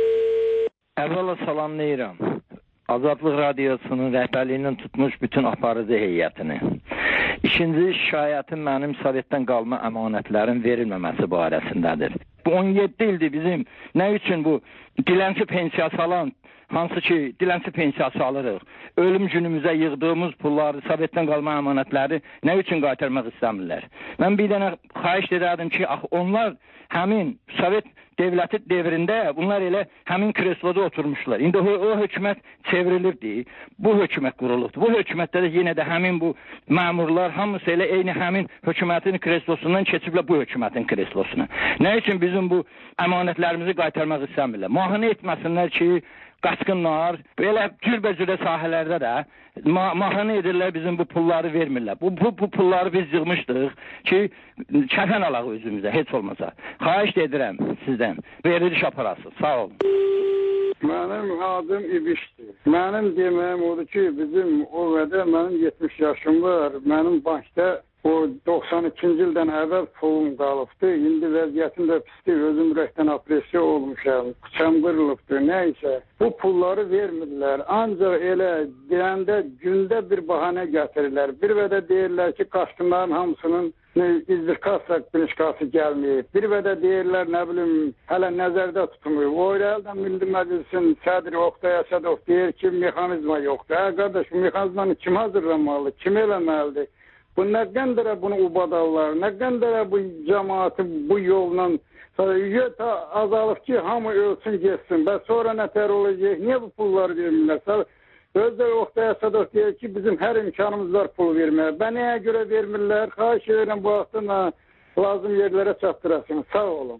Əvvəla salamlayıram. Azadlıq Radiosunun rəhbərliyindən tutmuş bütün aparıcı heyətini. İkinci şikayətim mənim Sovetdən qalma əmanətlərin verilməməsi barəsindədir. Bu on yeddi ildir bizim nə üçün bu dilənçi pensiyası alan, hansı ki dilənçi pensiyası alırıq, ölüm günümüzə yığdığımız pulları, Sovetdən qalma əmanətləri nə üçün qaytarmaq istəmirlər? Mən bir dənə xahiş edərdim ki, onlar həmin Sovet devləti devrində bunlar elə həmin kresloda oturmuşlar. İndi o, o hökumət çevrilibdir, bu hökumət qurulubdur. Bu hökumətdə də yenə də həmin bu məmurlar hamısı elə eyni həmin hökumətin kreslosundan keçiblər bu hökumətin kreslosuna. Nə üçün bizim bu əmanətlərimizi qaytarmaq istəmirlər? Müayinə etməsinlər ki, qaçqınlar, belə cürbəcürə sahələrdə də ma mahanə edirlər, bizim bu pulları vermirlər. Bu, bu, bu pulları biz yığmışdıq ki, kəfən alaq özümüzə, heç olmasa. Xahiş edirəm sizdən, veriliş aparasın. Sağ olun. Mənim adım İbişdir. Mənim deməyim odur ki, bizim o vədə mənim yetmiş yaşım var. Mənim bankda o doxsan ikinci ildən əvvəl pulum qalıbdı. İndi vəziyyətim də pisdir. Özüm ürəkdən operasiya olmuşam. Qıçam qırılıbdır. Nəysə. Bu pulları vermirlər. Ancaq elə deyəndə gündə bir bahanə gətirirlər. Bir və də deyirlər ki, qaçqınların hamısının izdirkasa, binişkası gəlməyib. Bir və də deyirlər, nə bilim, hələ nəzərdə tutmuyor. O irəldən Milli Məclisin sədri Oqtay Əsədov deyir ki, mexanizma yoxdur. Hə, qardaş, bu mexanizmanı kim hazırlamalı, kim eləməlidir? Bu nə qəndərə bunu ubadallar, nə qəndərə bu cəmaatı bu yolla ta azalıb ki, hamı ölsün, geçsin. Və sonra nətər olacaq? Niyə bu pulları vermirlər? Özdə Oqtay Əsədov deyir ki, bizim hər imkanımız var pul verməyə. Və nəyə görə vermirlər? Xahiş edirəm bu vaxtına lazım yerlərə çatdırasın. Sağ olun.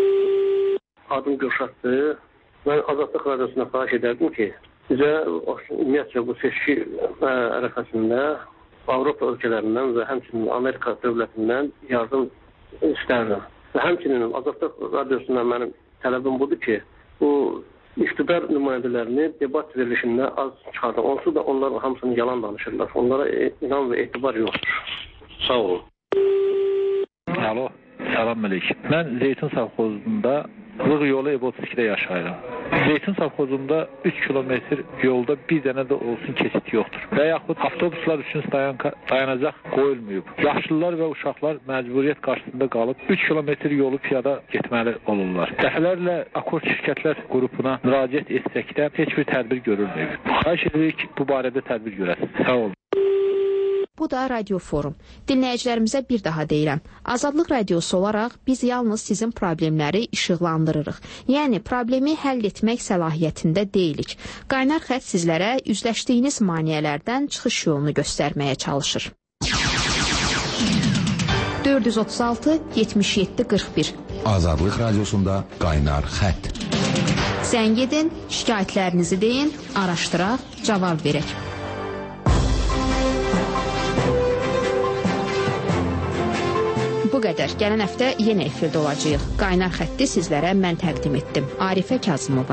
Adım Gülşatdır. Mən Azadlıq Radiosuna xahiş edərdim ki, bizə ümumiyyətcə bu seçki ərəfəsində Avropa ölkələrindən və həmçinin Amerika dövlətindən yardım istərdim. Və həmçinin Azadlıq Radiosundan mənim tələbim budur ki, bu iqtidar nümayəndələrini debat verilişində az çıxardı. Onsuz da onlar hamısını yalan danışırlar. Onlara inan və etibar yoxdur. Sağ olun. Alo, salam əleykum. Mən Zeytun Savxozunda Lıq yolu ev otuz ikidə yaşayıram. Zeytun Savxozunda üç kilometr yolda bir dənə də olsun keçid yoxdur. Və yaxud avtobuslar üçün dayanca, dayanacaq qoyulmayıb. Yaşlılar və uşaqlar məcburiyyət qarşısında qalıb üç kilometr yolu piyada getməli olurlar. Dəfələrlə akord şirkətlər qrupuna müraciət etsəkdə heç bir tədbir görülməyib. Xahiş edirik ki, bu barədə tədbir görəsiniz. Sağ olun. Bu da Radio Forum. Dinləyicilərimizə bir daha deyirəm. Azadlıq radiosu olaraq biz yalnız sizin problemləri işıqlandırırıq. Yəni, problemi həll etmək səlahiyyətində deyilik. Qaynar xətt sizlərə üzləşdiyiniz maneələrdən çıxış yolunu göstərməyə çalışır. dörd yüz otuz altı yetmiş yeddi qırx bir Azadlıq radiosunda Qaynar xətt. Zəng edin, şikayətlərinizi deyin, araşdıraq, cavab verək. Bu qədər. Gələn həftə yenə efirdə olacağıq. Qaynar xətti sizlərə mən təqdim etdim. Arifə Kazımova.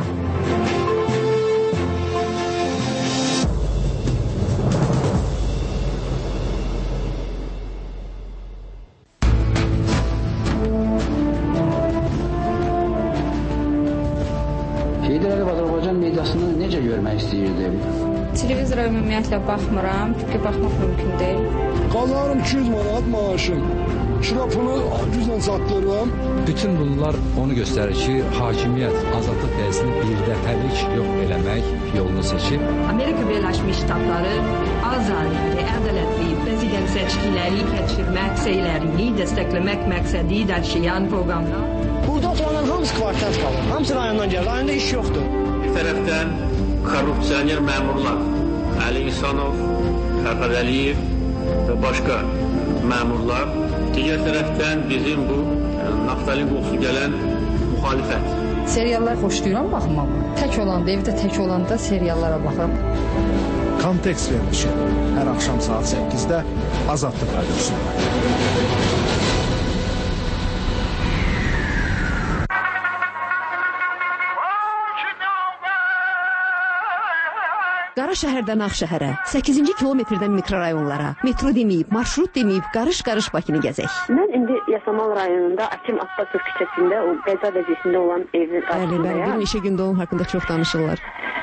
Necə görmək istəyirdim? Televizora ümumiyyətlə baxmıram, çünki baxmaq mümkün deyil. Qazalarım iki yüz manat maaşım. Kira pulu güclə çatdırıram. Bütün bunlar onu göstərir ki, hakimiyyət azadlıq dəyəsini birdəfəlik yox eləmək yolunu seçib. Amerika Birləşmiş Ştatları azadlığı, ədalətli, prezident seçkiləri keçirmək səylərini dəstəkləmək məqsədi daşıyan proqramlar. Burada oturanlar hamısı kvartət qalır. Hamısı rayondan gəlir. Rayonda iş yoxdur. Bir tərəfdən korrupsioner məmurlar, Əli İhsanov, Fərhad Əliyev və başqa məmurlar, digər tərəfdən bizim bu naftalin qoxusu gələn müxalifət. Seriallar xoşlayıram baxmağı. Tək olanda, evdə tək olanda seriallara baxıram. Kontekst verilişi hər axşam saat səkkizdə Azadlıq radiosunda. Qara şəhərdən Ağşəhərə, səkkizinci kilometrdən mikrorayonlara, metro deməyib, marşrut deməyib, qarış-qarış Bakını gəzək. Mən indi Yasamal rayonunda Akim Abbasov küçəsində o qəza vəziyyətində olan evin qarşısındayam. Bəli, bir neçə gündə onun haqqında çox danışırlar.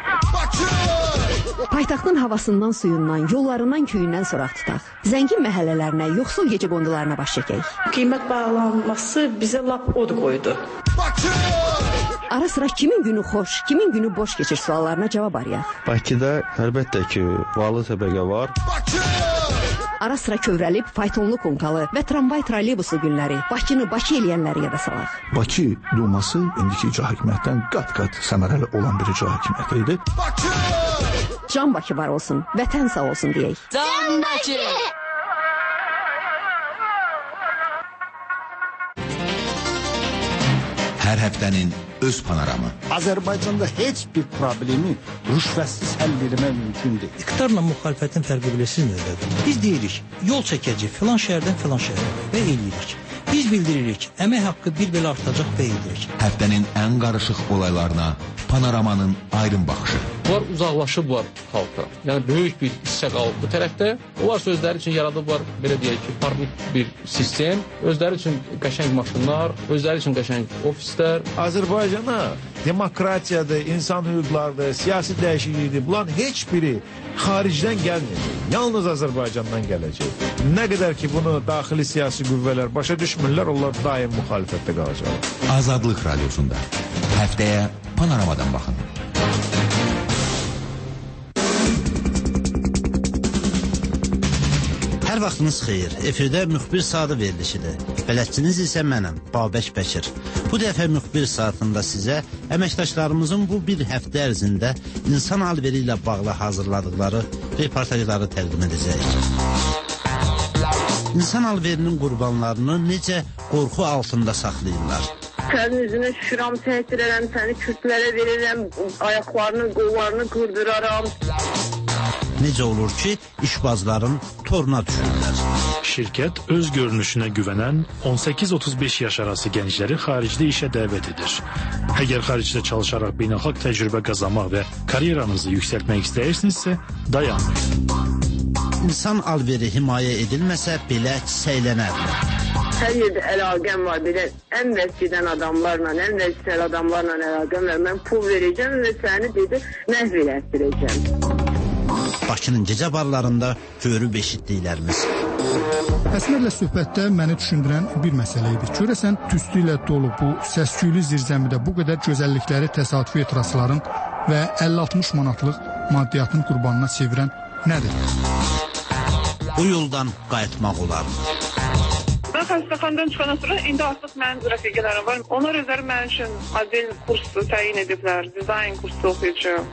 Paytaxtın havasından, suyundan, yollarından, köyündən soraq tutaq. Zəngin məhəllələrinə, yoxsul gecə qondularına baş çəkək. Qiymət bağlanması bizə lap od qoydu. Ara sıra kimin günü xoş, kimin günü boş keçir suallarına cavab arayaq. Bakıda əlbəttə ki, varlı təbəqə var. Ara sıra kövrəlib, faytonlu konkalı və tramvay trolleybusu günləri, Bakını Bakı eləyənləri yada salaq. Bakı Duması indiki icra hakimiyyətdən qat-qat səmərəli olan bir icra hakimiyyəti idi. Can Bakı var olsun, vətən sağ olsun deyək. Can Bakı! Hər həftənin öz panoramı. Azərbaycanda heç bir problemi rüşvətsiz həll etmək mümkün deyil. İqtidarla müxalifətin fərqi bilirsiniz nədir? Biz deyirik, yol çəkəcək filan şəhərdən filan şəhərə və eləyirik. Biz bildiririk, əmək haqqı bir belə artacaq və eləyirik. Həftənin ən qarışıq olaylarına panoramanın aydın baxışı. Bunlar uzaqlaşıblar xalqa. Yəni böyük bir hissə qalıb bu tərəfdə. Onlar özləri üçün yaradıblar, belə deyək ki, parlaq bir sistem. Özləri üçün qəşəng maşınlar, özləri üçün qəşəng ofislər. Azərbaycana demokratiyadır, insan hüquqlarıdır, siyasi dəyişiklikdir. Bunların heç biri xaricdən gəlməyəcək. Yalnız Azərbaycandan gələcək. Nə qədər ki bunu daxili siyasi qüvvələr başa düşmürlər, onlar daim müxalifətdə qalacaq. Azadlıq radiosunda. Həftəyə panoramadan baxın. Hər vaxtınız xeyir. Efirdə müxbir saatı verilişidir. Bələdçiniz isə mənəm, Babək Bəkir. Bu dəfə müxbir saatında sizə əməkdaşlarımızın bu bir həftə ərzində insan alveri ilə bağlı hazırladıkları reportajları təqdim edəcəyik. İnsan alverinin qurbanlarını necə qorxu altında saxlayırlar? Sənin üzünü şüram təhsil edirəm, səni kürdlərə verirəm, ayaqlarını, qollarını qırdıraram. Necə olur ki, işbazların toruna düşürlər? Şirkət öz görünüşünə güvənən on səkkiz otuz beş yaş arası gəncləri xaricdə işə dəvət edir. Əgər xaricdə çalışaraq beynəlxalq təcrübə qazanmaq və karyeranızı yüksəltmək istəyirsinizsə, dayanmayın. İnsan alveri himayə edilməsə belə çiçəklənərlər. Hər yerdə əlaqəm var, belə ən vəsidən adamlarla, ən vəsisəl adamlarla əlaqəm var. Mən pul verəcəm və səni dedi, məhv elətdirəcəm. Bakının gecə barlarında görüb eşitdiklərimiz. Əsmərlə söhbətdə məni düşündürən bir məsələ idi. Görəsən, tüstü ilə dolu bu səs-küylü zirzəmidə bu qədər gözəllikləri təsadüfi etirazların və əlli altmış manatlıq maddiyyatın qurbanına çevirən nədir? bu yoldan qayıtmaq olar. Mən xəstəxanadan çıxandan sonra indi artıq mənim rəfiqələrim var. Onlar özləri mənim üçün model kursu təyin ediblər, dizayn kursu oxuyacağım.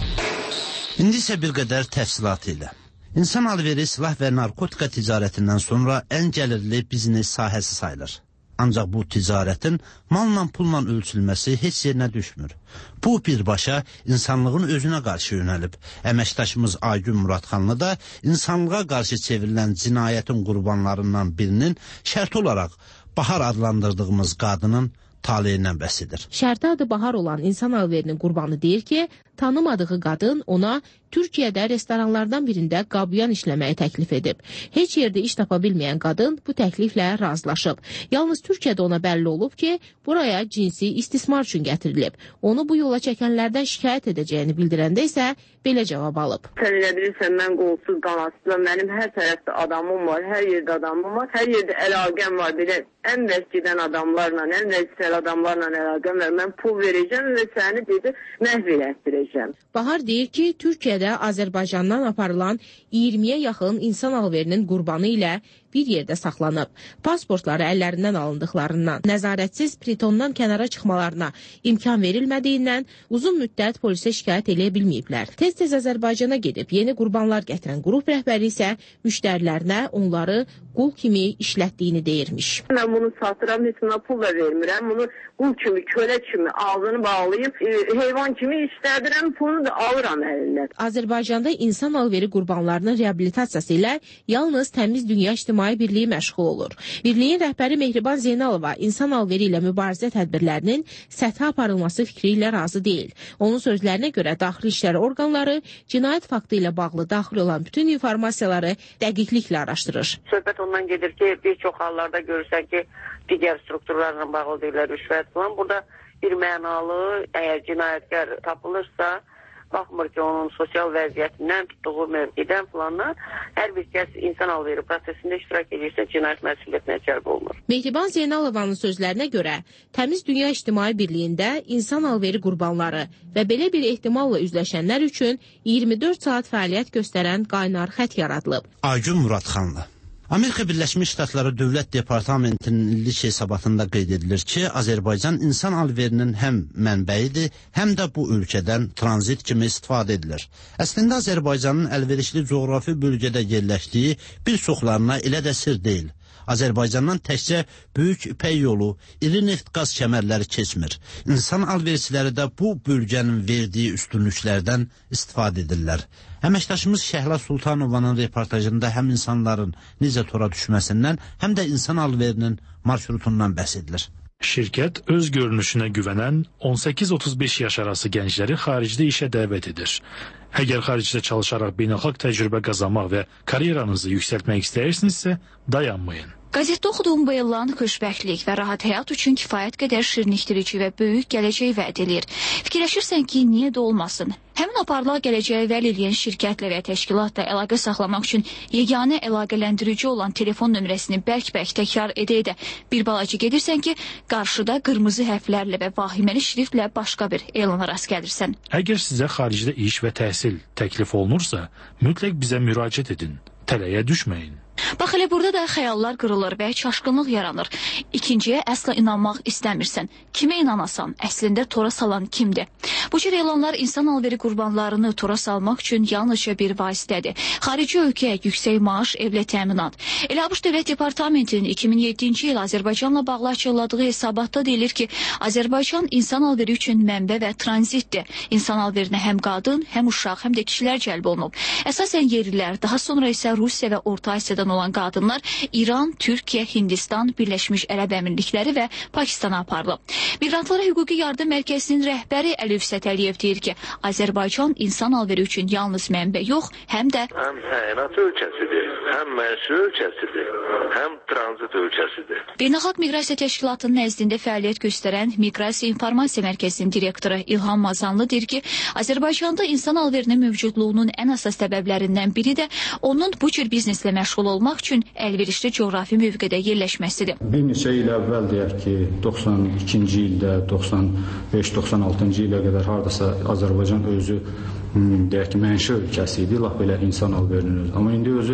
İndi isə bir qədər təfsilat ilə. İnsan alveri silah və narkotika ticarətindən sonra ən gəlirli biznes sahəsi sayılır. Ancaq bu ticarətin malla pulla ölçülməsi heç yerinə düşmür. Bu birbaşa insanlığın özünə qarşı yönəlib. Əməkdaşımız Aygün Muradxanlı da insanlığa qarşı çevrilən cinayətin qurbanlarından birinin şərt olaraq Bahar adlandırdığımız qadının taleyindən bəhs edir. Şərti adı Bahar olan insan alverinin qurbanı deyir ki, tanımadığı qadın ona Türkiyədə restoranlardan birində qabuyan işləməyi təklif edib. Heç yerdə iş tapa bilməyən qadın bu təkliflə razılaşıb. Yalnız Türkiyədə ona bəlli olub ki, buraya cinsi istismar üçün gətirilib. Onu bu yola çəkənlərdən şikayət edəcəyini bildirəndə isə belə cavab alıb. Sən elə bilirsən, mən qolsuz qanatsızam, mənim hər tərəfdə adamım var, hər yerdə adamım var, hər yerdə əlaqəm var. Belə ən vəsidən adamlarla, ən vəsisəl adamlarla əlaqəm var. Mən pul verəcəm və səni dedi, məhv elətdirəcəm. Bahar deyir ki, Türkiyədə Azərbaycandan aparılan iyirmiyə yaxın insan alverinin qurbanı ilə bir yerdə saxlanıb. Pasportları əllərindən alındıqlarından, nəzarətsiz pritondan kənara çıxmalarına imkan verilmədiyindən uzun müddət polisə şikayət eləyə bilməyiblər. Tez-tez Azərbaycana gedib yeni qurbanlar gətirən qrup rəhbəri isə müştərilərinə onları qul kimi işlətdiyini deyirmiş. Mən bunu satıram, heç buna pul da vermirəm. Bunu qul kimi, kölə kimi ağzını bağlayıb, e, heyvan kimi işlədirəm, pulunu da alıram əlindən. Azərbaycanda insan alveri qurbanlarının reabilitasiyası ilə yalnız Təmiz Dünya İctimai Birliyi məşğul olur. Birliyin rəhbəri Mehriban Zeynalova insan alveri ilə mübarizə tədbirlərinin səthi aparılması fikri ilə razı deyil. Onun sözlərinə görə daxili işlər orqanları cinayət faktı ilə bağlı daxil olan bütün informasiyaları dəqiqliklə araşdırır. Söhbət ondan gedir ki, bir çox hallarda görürsən ki, digər strukturlarla bağlı deyirlər, rüşvət falan. Burada bir mənalı, əgər cinayətkar tapılırsa, baxmır ki, onun sosial vəziyyətindən, tutduğu mövqidən falanlar, hər bir kəs insan alveri prosesində iştirak edirsə, cinayət məsuliyyətinə cəlb olunur. Mehriban Zeynalovanın sözlərinə görə, Təmiz Dünya İctimai Birliyində insan alveri qurbanları və belə bir ehtimalla üzləşənlər üçün iyirmi dörd saat fəaliyyət göstərən qaynar xət yaradılıb. Aygün Muradxanlı. Amerika Birləşmiş Ştatları Dövlət Departamentinin illik hesabatında qeyd edilir ki, Azərbaycan insan alverinin həm mənbəyidir, həm də bu ölkədən tranzit kimi istifadə edilir. Əslində Azərbaycanın əlverişli coğrafi bölgədə yerləşdiyi bir çoxlarına elə də sir deyil. Azərbaycandan təkcə böyük ipək yolu, iri neft qaz kəmərləri keçmir. İnsan alverçiləri də bu bölgənin verdiyi üstünlüklərdən istifadə edirlər. Əməkdaşımız Şəhla Sultanovanın reportajında həm insanların necə tora düşməsindən, həm də insan alverinin marşrutundan bəhs edilir. Şirkət öz görünüşünə güvənən on səkkiz otuz beş yaş arası gəncləri xaricdə işə dəvət edir. Əgər xaricdə çalışaraq beynəlxalq təcrübə qazanmaq və karyeranızı yüksəltmək istəyirsinizsə, dayanmayın. Qəzetdə oxuduğum bu elan xoşbəxtlik və rahat həyat üçün kifayət qədər şirinləşdirici və böyük gələcək vəd edir. Fikirləşirsən ki, niyə də olmasın? Həmin aparlığa gələcəyi vəd edən şirkətlə və təşkilatla əlaqə saxlamaq üçün yeganə əlaqələndirici olan telefon nömrəsini bərk-bərk təkrar edə-edə bir balaca gedirsən ki, qarşıda qırmızı hərflərlə və vahiməli şriftlə başqa bir elana rast gəlirsən. Əgər sizə xaricdə iş və təhsil təklif olunursa, mütləq bizə müraciət edin, tələyə düşməyin. Bax, elə burada da xəyallar qırılır və çaşqınlıq yaranır. İkinciyə əsla inanmaq istəmirsən. Kimə inanasan? Əslində tora salan kimdir? Bu cür elanlar insan alveri qurbanlarını tora salmaq üçün yalnızca bir vasitədir. Xarici ölkəyə yüksək maaş, evlə təminat. Elə ABŞ Dövlət Departamentinin iki min yeddinci il Azərbaycanla bağlı açıqladığı hesabatda deyilir ki, Azərbaycan insan alveri üçün mənbə və tranzitdir. İnsan alverinə həm qadın, həm uşaq, həm də kişilər cəlb olunub. Əsasən yerlilər, daha sonra isə Rusiya və Orta Asiyadan olan qadınlar İran, Türkiyə, Hindistan, Birləşmiş Ərəb Əmirlikləri və Pakistana aparılıb. Miqrantlara hüquqi yardım mərkəzinin rəhbəri Əlifsət Əliyev deyir ki, Azərbaycan insan alveri üçün yalnız mənbə yox, həm də həm təyinat ölkəsidir, həm məşğul ölkəsidir, həm tranzit ölkəsidir. Beynəlxalq Miqrasiya Təşkilatının nəzdində fəaliyyət göstərən Miqrasiya İnformasiya Mərkəzinin direktoru İlham Mazanlı deyir ki, Azərbaycanda insan alverinin mövcudluğunun ən əsas səbəblərindən biri də onun bu cür bizneslə məşğul olmaq üçün əlverişli coğrafi mövqedə yerləşməsidir. Bir neçə il əvvəl deyək ki, doxsan ikinci ildə, doxsan beş doxsan altıncı ilə qədər hardasa Azərbaycan özü deyək ki, mənşə ölkəsi idi, laf belə insan alverinin özü. Amma indi özü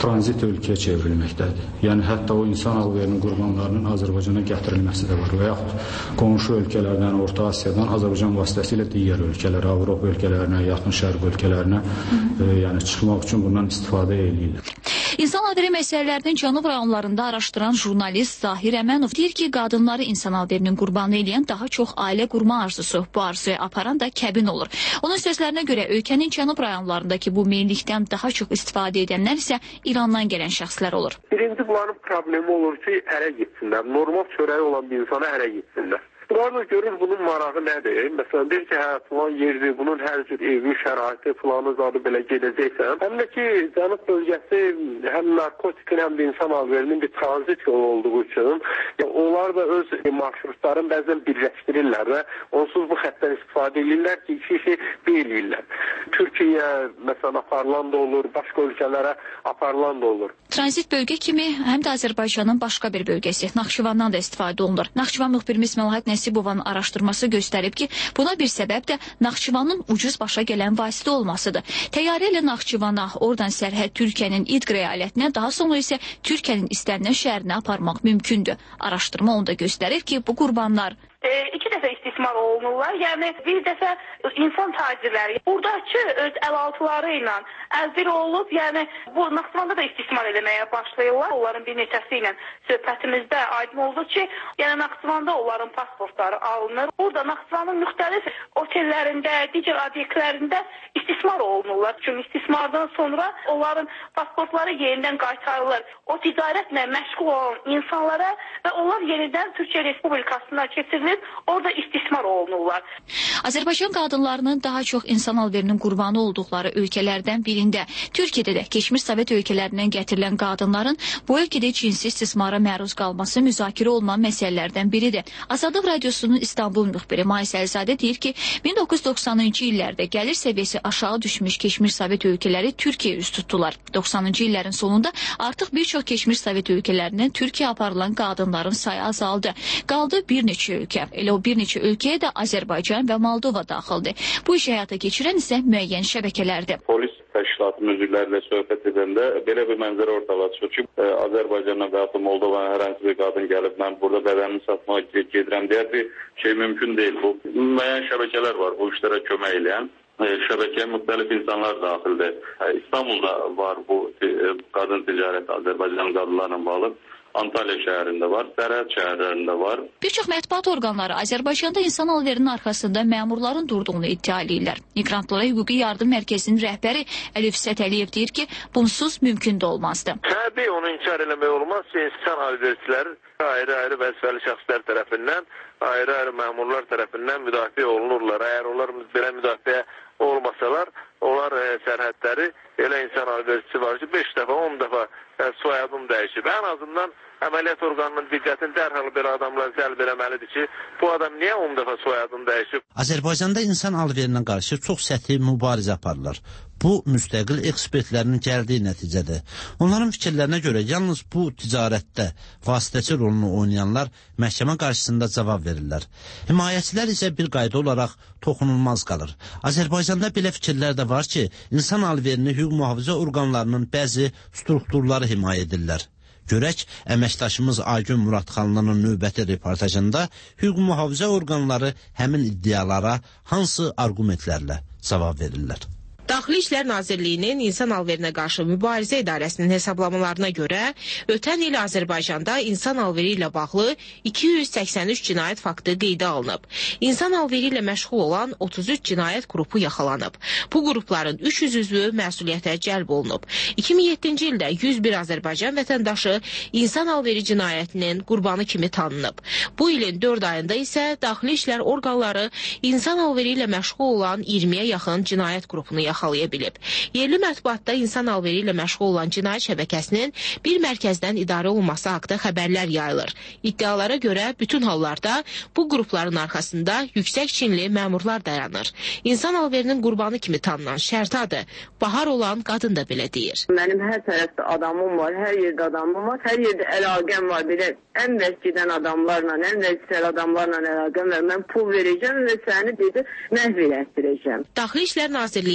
tranzit ölkəyə çevrilməkdədir. Yəni hətta o insan alverinin qurbanlarının Azərbaycana gətirilməsi də var və yaxud qonşu ölkələrdən, Orta Asiyadan Azərbaycan vasitəsilə digər ölkələrə, Avropa ölkələrinə, Yaxın Şərq ölkələrinə e, yəni çıxmaq üçün bundan istifadə edirlər. İnsan alveri məsələlərinin cənub rayonlarında araşdıran jurnalist Zahir Əmənov deyir ki, qadınları insan alverinin qurbanı eləyən daha çox ailə qurma arzusu, bu arzuya aparan da kəbin olur. Onun sözlərinə görə ölkənin cənub rayonlarındakı bu meyillikdən daha çox istifadə edənlər isə İrandan gələn şəxslər olur. Birinci bunların problemi olur ki, ərə gitsinlər. Normal çörəyi olan bir insana ərə gitsinlər. Bunlar da görür bunun marağı nədir? Məsələn, deyir ki, hə, filan yerdir, bunun hər cür evi, şəraiti, filanı zadı belə gedəcəksən. Həm də ki, cənub bölgəsi həm narkotikin, həm də insan alverinin bir tranzit yolu olduğu üçün onlar da öz marşrutlarını bəzən birləşdirirlər və onsuz bu xəttdən istifadə edirlər ki, iki işi belirləyirlər. Türkiyə, məsələn, aparılan da olur, başqa ölkələrə aparılan da olur. Tranzit bölgə kimi həm də Azərbaycanın başqa bir bölgəsi Naxçıvandan da istifadə olunur. Naxçıvan müxbirimiz Məlahət Nəsibovanın araşdırması göstərib ki, buna bir səbəb də Naxçıvanın ucuz başa gələn vasitə olmasıdır. Təyyarə ilə Naxçıvana, oradan sərhəd Türkiyənin İdq əyalətinə, daha sonra isə Türkiyənin istənilən şəhərinə aparmaq mümkündür. Araşdırma onu da göstərir ki, bu qurbanlar E, iki dəfə istismar olunurlar. Yəni bir dəfə insan tacirləri buradakı öz əlaltıları ilə əlbir olub, yəni bu Naxçıvanda da istismar eləməyə başlayırlar. Onların bir neçəsi ilə söhbətimizdə aydın oldu ki, yəni Naxçıvanda onların pasportları alınır. Burada Naxçıvanın müxtəlif otellərində, digər obyektlərində istismar olunurlar. Çünki istismardan sonra onların pasportları yenidən qaytarılır. O ticarətlə məşğul olan insanlara və onlar yenidən Türkiyə Respublikasına keçirilir. Orada istismar olunurlar. Azərbaycan qadınlarının daha çox insan alverinin qurbanı olduqları ölkələrdən birində, Türkiyədə də keçmiş Sovet ölkələrindən gətirilən qadınların bu ölkədə cinsi istismara məruz qalması müzakirə olunan məsələlərdən biridir. Azadlıq Radiosunun İstanbul müxbiri Mayis Əlizadə deyir ki, min doqquz yüz doxsanıncı illərdə gəlir səviyyəsi aşağı düşmüş keçmiş Sovet ölkələri Türkiyə üz tutdular. doxsanıncı illərin sonunda artıq bir çox keçmiş Sovet ölkələrindən Türkiyə aparılan qadınların sayı azaldı. Qaldı bir neçə ölkə. Elə o bir neçə ölkəyə də Azərbaycan və Moldova daxildir. Bu işi həyata keçirən isə müəyyən şəbəkələrdir. Polis təşkilatı müzürlərlə söhbət edəndə belə bir mənzərə ortaya çıxır ki, Azərbaycandan və ya Moldovanın hər hansı bir qadın gəlib, mən burada bədənimi satmağa gedirəm deyə bir şey mümkün deyil. Bu müəyyən şəbəkələr var bu işlərə kömək edən. Şəbəkəyə müxtəlif insanlar daxildir. İstanbulda var bu qadın ticarəti, Azərbaycan qadınlarla bağlı. Antalya şəhərində var, Sərhəd şəhərlərində var. Bir çox mətbuat orqanları Azərbaycanda insan alverinin arxasında məmurların durduğunu iddia edirlər. Miqrantlara hüquqi yardım mərkəzinin rəhbəri Əlif Sətəliyev deyir ki, bunsuz mümkün də olmazdı. Təbii onu inkar eləmək olmaz ki, insan alverçilər ayrı-ayrı vəzifəli şəxslər tərəfindən, ayrı-ayrı məmurlar tərəfindən müdafiə olunurlar. Əgər onlar belə müdafiə olmasalar, onlar e, sərhədləri elə insan alverçisi var ki, beş dəfə, on dəfə e, soyadım dəyişib. Ən azından əməliyyat orqanının diqqətini dərhal belə adamlar cəlb eləməlidir ki, bu adam niyə on dəfə soyadını dəyişib? Azərbaycanda insan alverinə qarşı çox səthi mübarizə aparılır. Bu, müstəqil ekspertlərin gəldiyi nəticədir. Onların fikirlərinə görə yalnız bu ticarətdə vasitəçi rolunu oynayanlar məhkəmə qarşısında cavab verirlər. Himayəçilər isə bir qayda olaraq toxunulmaz qalır. Azərbaycanda belə fikirlər də var ki, insan alverini hüquq mühafizə orqanlarının bəzi strukturları himayə edirlər. Görək, əməkdaşımız Aygün Muradxanlının növbəti reportajında hüquq mühafizə orqanları həmin iddialara hansı argumentlərlə cavab verirlər? Daxili İşlər Nazirliyinin İnsan Alverinə qarşı Mübarizə İdarəsinin hesablamalarına görə ötən il Azərbaycanda insan alveri ilə bağlı iki yüz səksən üç cinayət faktı qeydə alınıb. İnsan alveri ilə məşğul olan otuz üç cinayət qrupu yaxalanıb. Bu qrupların üç yüz üzvü məsuliyyətə cəlb olunub. iki min yeddinci ildə yüz bir Azərbaycan vətəndaşı insan alveri cinayətinin qurbanı kimi tanınıb. Bu ilin dörd ayında isə daxili işlər orqanları insan alveri ilə məşğul olan iyirmiyə yaxın cinayət qrupunu yaxalanıb. yaxalaya bilib. Yerli mətbuatda insan alveri ilə məşğul olan cinayət şəbəkəsinin bir mərkəzdən idarə olunması haqqında xəbərlər yayılır. İddialara görə bütün hallarda bu qrupların arxasında yüksək çinli məmurlar dayanır. İnsan alverinin qurbanı kimi tanınan Şərtadır. Bahar olan qadın da belə deyir. Mənim hər tərəfdə adamım var, hər yerdə adamım var, hər yerdə əlaqəm var. Belə ən vəsidən adamlarla, ən vəsisəl adamlarla əlaqəm var. Mən pul verəcəm və səni dedi məhv elətdirəcəm. Daxili İşlər Nazirliyinin İnsan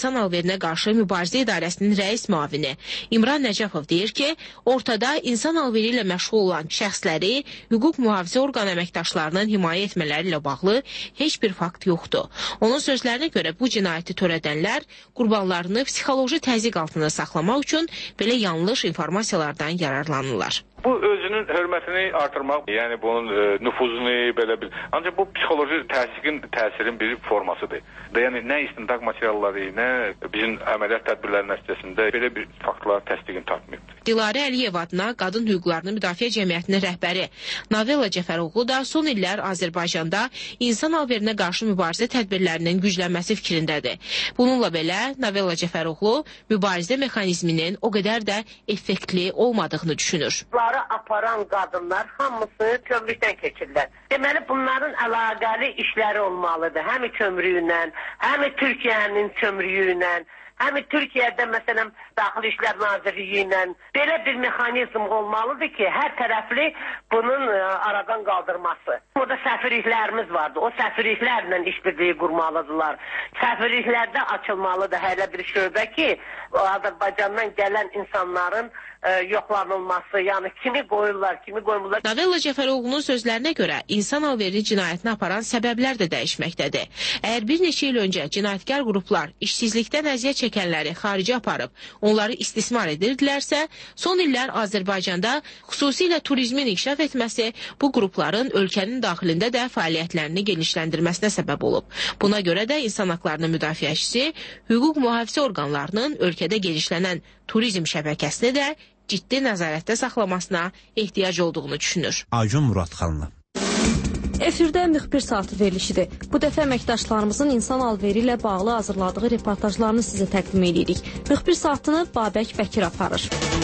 İnsan Alverinə qarşı mübarizə idarəsinin rəis müavini İmran Nəcəfov deyir ki, ortada insan alveri ilə məşğul olan şəxsləri hüquq mühafizə orqan əməkdaşlarının himayə etmələri ilə bağlı heç bir fakt yoxdur. Onun sözlərinə görə bu cinayəti törədənlər qurbanlarını psixoloji təzyiq altında saxlamaq üçün belə yanlış informasiyalardan yararlanırlar. Bu özünün hörmətini artırmaq, yəni bunun e, nüfuzunu belə bir. Ancaq bu psixoloji təsirin, təsirin bir formasıdır. Yəni nə istintaq materialları, nə bizim əməliyyat tədbirləri nəticəsində belə bir faktlar təsdiqini tapmayıb. Dilarə Əliyev adına Qadın Hüquqlarını Müdafiə Cəmiyyətinin rəhbəri Navella Cəfəroğlu da son illər Azərbaycanda insan alverinə qarşı mübarizə tədbirlərinin güclənməsi fikrindədir. Bununla belə Navella Cəfəroğlu mübarizə mexanizminin o qədər də effektli olmadığını düşünür. Aparan qadınlar hamısı kömrükdən keçirlər. Deməli, bunların əlaqəli işləri olmalıdır. Həmi kömrüylə, həmi Türkiyənin kömrüyü ilə, həmi Türkiyədə, məsələn, Daxili İşlər Nazirliyi ilə belə bir mexanizm olmalıdır ki, hər tərəfli bunun aradan qaldırması. Burada səfirliklərimiz vardı. O səfirliklərlə işbirliyi qurmalıdırlar. Səfirliklərdə açılmalıdır hələ bir şöbə ki, Azərbaycandan gələn insanların e, yoxlanılması, yəni kimi qoyurlar, kimi qoymurlar. Navella Cəfəroğlu'nun sözlərinə görə insan alveri cinayətini aparan səbəblər də dəyişməkdədir. Əgər bir neçə il öncə cinayətkar qruplar işsizlikdən əziyyət çəkənləri xarici aparıb, onları istismar edirdilərsə, son illər Azərbaycanda xüsusilə turizmin inkişaf etməsi bu qrupların ölkənin daxilində də fəaliyyətlərini genişləndirməsinə səbəb olub. Buna görə də insan haqlarının müdafiəçisi hüquq mühafizə orqanlarının ölkədə genişlənən turizm şəbəkəsini də ciddi nəzarətdə saxlamasına ehtiyac olduğunu düşünür. Aycun Muradxanlı. Efirdə müxbir saatı verilişidir. Bu dəfə əməkdaşlarımızın insan alveri ilə bağlı hazırladığı reportajlarını sizə təqdim edirik. Müxbir saatını Babək Bəkir aparır.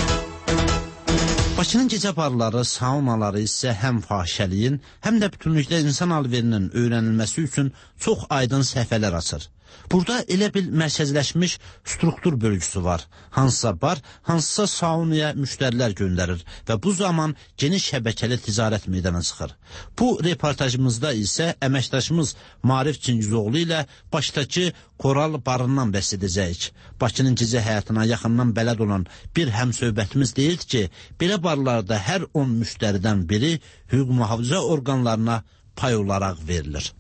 Bakının gecə barları, saunaları isə həm fahişəliyin, həm də bütünlükdə insan alverinin öyrənilməsi üçün çox aydın səhifələr açır. Burada elə bir mərkəzləşmiş struktur bölgüsü var. Hansısa bar, hansısa saunaya müştərilər göndərir və bu zaman geniş şəbəkəli ticarət meydana çıxır. Bu reportajımızda isə əməkdaşımız Marif Cingizoğlu ilə Bakıdakı Koral barından bəhs edəcəyik. Bakının gecə həyatına yaxından bələd olan bir həmsöhbətimiz deyir ki, belə barlarda hər on müştəridən biri hüquq mühafizə orqanlarına pay olaraq verilir.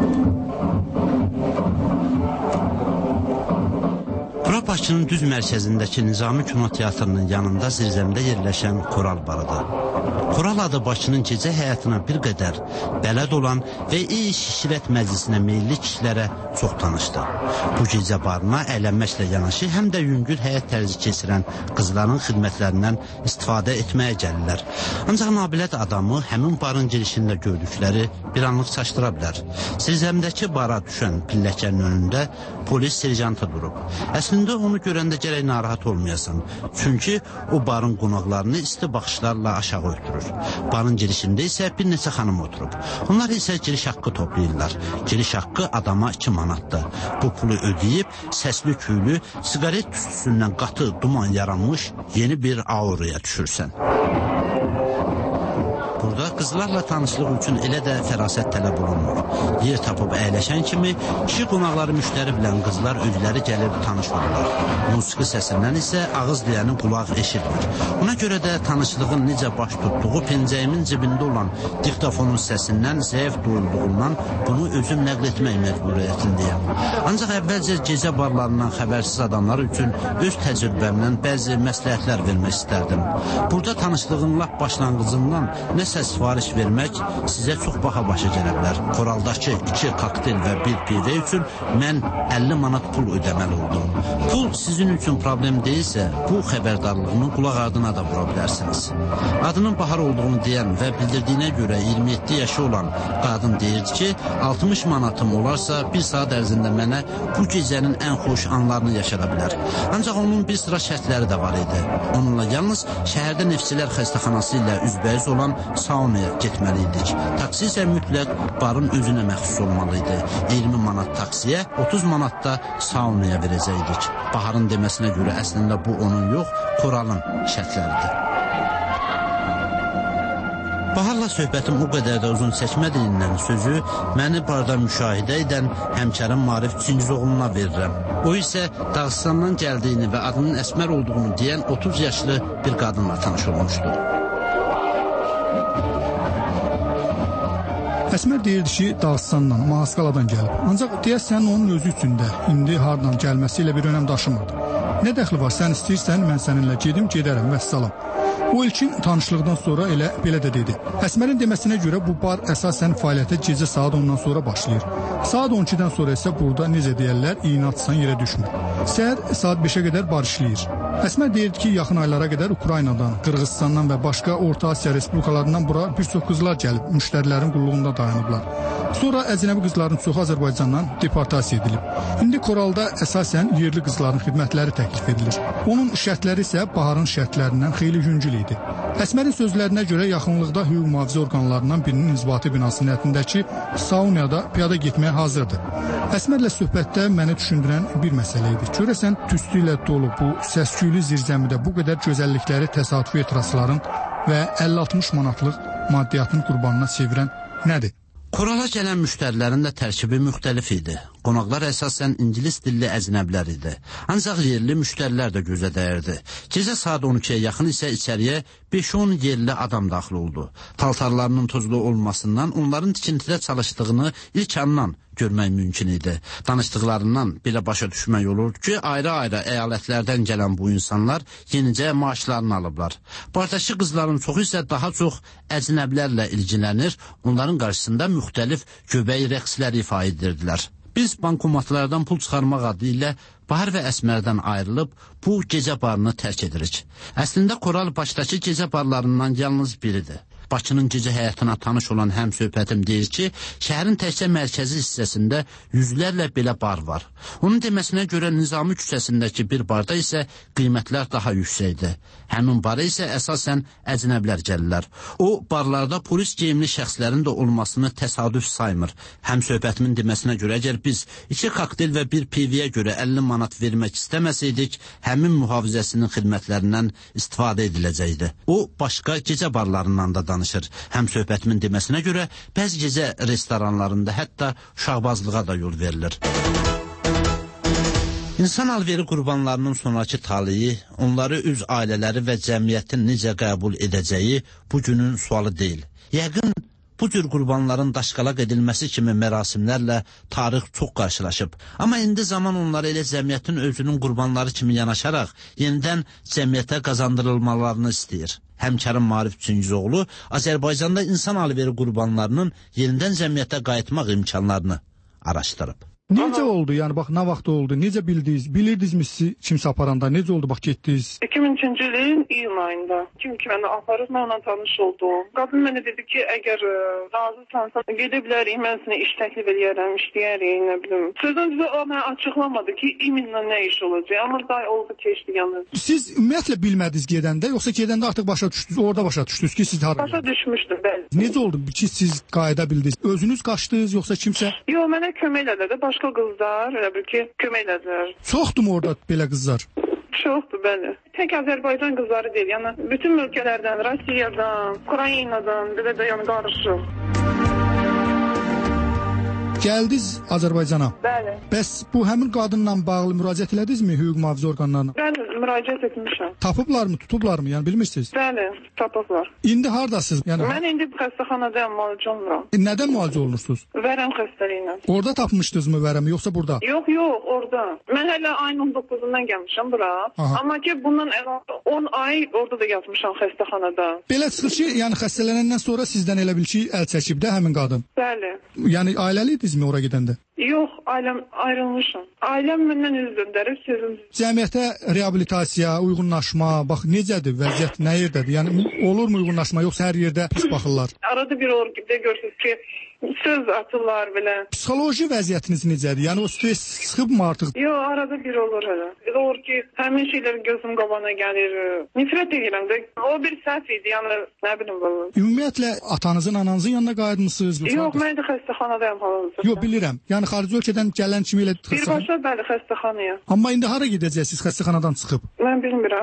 Bura Bakının düz mərkəzindəki Nizami Kinoteatrının yanında zirzəmdə yerləşən Koral barıdır. Koral adı Bakının gecə həyatına bir qədər bələd olan və iş işirət məclisinə meyilli kişilərə çox tanışdır. Bu gecə barına əylənməklə yanaşı həm də yüngül həyat tərzi keçirən qızların xidmətlərindən istifadə etməyə gəlirlər. Ancaq nabilət adamı həmin barın girişində gördükləri bir anlıq çaşdıra bilər. Zirzəmdəki bara düşən pilləkənin önündə polis serjantı durub. Əslində onu görəndə gərək narahat olmayasan. Çünki o barın qonaqlarını isti baxışlarla aşağı ötürür. Barın girişində isə bir neçə xanım oturub. Onlar isə giriş haqqı toplayırlar. Giriş haqqı adama iki manatdır. Bu pulu ödəyib, səsli küylü, siqaret tüstüsündən qatı duman yaranmış yeni bir auraya düşürsən. Burada qızlarla tanışlıq üçün elə də fərasət tələb olunmur. Yer tapıb əyləşən kimi kişi qonaqları müştəri bilən qızlar özləri gəlib tanış olurlar. Musiqi səsindən isə ağız deyəni qulaq eşitmir. Ona görə də tanışlığın necə baş tutduğu pencəyimin cibində olan diktafonun səsindən zəif duyulduğundan bunu özüm nəql etmək məcburiyyətindəyəm. Ancaq əvvəlcə gecə barlarından xəbərsiz adamlar üçün öz təcrübəmdən bəzi məsləhətlər vermək istərdim. Burada tanışlığın lap başlanğıcından nəsə sifariş vermək sizə çox baha başa gələ bilər. Koraldakı iki kokteyl və bir pivə üçün mən əlli manat pul ödəməli oldum. Pul sizin üçün problem deyilsə, bu xəbərdarlığını qulaq ardına da vura bilərsiniz. Adının Bahar olduğunu deyən və bildirdiyinə görə iyirmi yeddi yaşı olan qadın deyirdi ki, altmış manatım olarsa bir saat ərzində mənə bu gecənin ən xoş anlarını yaşada bilər. Ancaq onun bir sıra şərtləri də var idi. Onunla yalnız şəhərdə Neftçilər xəstəxanası ilə üzbəyiz olan saunaya getməliydik. Taksi isə mütləq barın özünə məxsus olmalıydı. iyirmi manat taksiyə, otuz manat da saunaya verəcəkdik. Baharın deməsinə görə əslində bu onun yox, Koralın şərtləridir. Baharla söhbətim o qədər də uzun çəkmədiyindən sözü məni barda müşahidə edən həmkarım Marif Çingizoğlu'na verirəm. O isə Dağıstandan gəldiyini və adının Əsmər olduğunu deyən otuz yaşlı bir qadınla tanış olmuşdu. Əsmər deyirdi ki, Dağıstandan, Mahaskaladan gəlib. Ancaq deyəsən onun özü üçün də indi hardan gəlməsi ilə bir önəm daşımırdı. Nə dəxli var, sən istəyirsən, mən səninlə gedim, gedərəm, vəssalam. O ilkin tanışlıqdan sonra elə belə də dedi. Əsmərin deməsinə görə bu bar əsasən fəaliyyətə gecə saat ondan sonra başlayır. Saat on ikidən sonra isə burada necə deyərlər, iynə atsan yerə düşmür. Səhər saat beşə qədər bar işləyir. Əsmər deyirdi ki, yaxın aylara qədər Ukraynadan, Qırğızstandan və başqa Orta Asiya respublikalarından bura bir çox qızlar gəlib, müştərilərin qulluğunda dayanıblar. Sonra əcnəbi qızların çoxu Azərbaycandan deportasiya edilib. İndi Koralda əsasən yerli qızların xidmətləri təklif edilir. Onun şərtləri isə Baharın şərtlərindən xeyli yüngül idi. Əsmərin sözlərinə görə yaxınlıqda hüquq mühafizə orqanlarından birinin inzibati binasının həyətindəki saunada piyada getməyə hazırdır. Əsmərlə söhbətdə məni düşündürən bir məsələ idi. Görəsən tüstü ilə dolu bu səs-küylü zirzəmidə bu qədər gözəllikləri təsadüfi etirazların və əlli altmış manatlıq maddiyyatın qurbanına çevirən nədir? Korala gələn müştərilərin də tərkibi müxtəlif idi. Qonaqlar əsasən ingilis dilli əcnəblər idi. Ancaq yerli müştərilər də gözə dəyirdi. Gecə saat on ikiyə yaxın isə içəriyə beş on yerli adam daxil oldu. Paltarlarının tozlu olmasından onların tikintidə çalışdığını ilk andan görmək mümkün idi. Danışdıqlarından belə başa düşmək olurdu ki, ayrı-ayrı əyalətlərdən gələn bu insanlar yenicə maaşlarını alıblar. Bardakı qızların çoxu isə daha çox əcnəblərlə ilgilənir, onların qarşısında müxtəlif göbək rəqsləri ifa edirdilər. Biz bankomatlardan pul çıxarmaq adı ilə Bahar və Əsmərdən ayrılıb bu gecə barını tərk edirik. Əslində Koral Bakıdakı gecə barlarından yalnız biridir. Bakının gecə həyatına tanış olan həmsöhbətim deyir ki, şəhərin təkcə mərkəzi hissəsində yüzlərlə belə bar var. Onun deməsinə görə Nizami küçəsindəki bir barda isə qiymətlər daha yüksəkdir. Həmin bara isə əsasən əcnəblər gəlirlər. O, barlarda polis geyimli şəxslərin də olmasını təsadüf saymır. Həmsöhbətimin deməsinə görə əgər biz iki kokteyl və bir piviyə görə əlli manat vermək istəməsəydik, həmin mühafizəsinin xidmətlərindən istifadə ediləcəkdi. O, başqa gecə barlarından da danışır. Həm söhbətimin deməsinə görə bəzi gecə restoranlarında hətta uşaqbazlığa da yol verilir. İnsan alveri qurbanlarının sonraki taliyi, onları öz ailələri və cəmiyyətin necə qəbul edəcəyi bu günün sualı deyil. Yəqin bu cür qurbanların daşqalaq edilməsi kimi mərasimlərlə tarix çox qarşılaşıb. Amma indi zaman onları elə cəmiyyətin özünün qurbanları kimi yanaşaraq yenidən cəmiyyətə qazandırılmalarını istəyir. Həmkarım Marif Çingizoğlu Azərbaycanda insan alveri qurbanlarının yenidən cəmiyyətə qayıtmaq imkanlarını araşdırıb. Necə oldu? Yəni bax, nə vaxt oldu? Necə bildiniz? Bilirdinizmi sizi kimsə aparanda? Necə oldu? Bax, getdiniz. iki min üçüncü ilin iyun ayında kim ki məni aparıb, mən onunla tanış oldum. Qadın mənə dedi ki, əgər razısansa gedə bilərik, mən sənə iş təklif edərəm, işləyərik, nə bilim. Sözün düzü o mənə açıqlamadı ki, iminlə nə iş olacaq. Amma day oldu, keçdi yəni. Siz ümumiyyətlə bilmədiniz gedəndə, yoxsa gedəndə artıq başa düşdünüz, orada başa düşdünüz ki, siz hara? Başa düşmüşdüm, bəli. Necə oldu ki, siz qayıda bildiniz? Özünüz qaçdınız, yoxsa kimsə? Yox, mənə kömək elədi. Başqa qızlar, elə bil ki, kömək elədilər. Çoxdur mu orada belə qızlar? Çoxdur, bəli. Tək Azərbaycan qızları deyil, yəni bütün ölkələrdən, Rusiyadan, Ukraynadan, belə də yəni qarışıq. Gəldiniz Azərbaycana. Bəli. Bəs bu həmin qadınla bağlı müraciət elədinizmi hüquq mühafizə orqanlarına? Bəli, müraciət etmişəm. Tapıblarmı, tutublarmı? Yəni bilmirsiniz? Bəli, tapıblar. İndi hardasınız? Yəni mən indi xəstəxanadayam, müalicə olunuram. E, nədən müalicə olunursunuz? Vərəm xəstəliyinə. Orada tapmışdınızmı vərəmi, yoxsa burada? Yox, yox, orada. Mən hələ ayın on doqquzundan gəlmişəm bura. Aha. Amma ki bundan əlavə on ay orada da yatmışam xəstəxanada. Belə çıxır ki, yəni xəstələnəndən sonra sizdən elə bil ki, əl çəkib də həmin qadın. Bəli. Yəni ailəliydinizmi ora gedəndə? Yox, ailəm ayrılmışam. Ailəm məndən üz döndərib sözüm. Cəmiyyətə reabilitasiya, uyğunlaşma, bax necədir vəziyyət, nə yerdədir? Yəni olurmu uyğunlaşma, yoxsa hər yerdə pis baxırlar? Arada bir olur ki, görürsüz ki, söz atırlar belə. Psixoloji vəziyyətiniz necədir? Yəni o stres sıxıbmı artıq? Yox, arada bir olur elə. Elə olur ki, həmin şeylər gözüm qabağına gəlir. Nifrət edirəm də. O bir səhv idi, yəni nə bilim belə. Ümumiyyətlə atanızın, ananızın yanına qayıtmısınız? Yox, mən də xəstəxanadayam hal-hazırda. Yox, bilirəm. Yəni xarici ölkədən gələn kimi elə birbaşa bəli xəstəxanaya. Amma indi hara gedəcəksiniz xəstəxanadan çıxıb? Mən bilmirəm.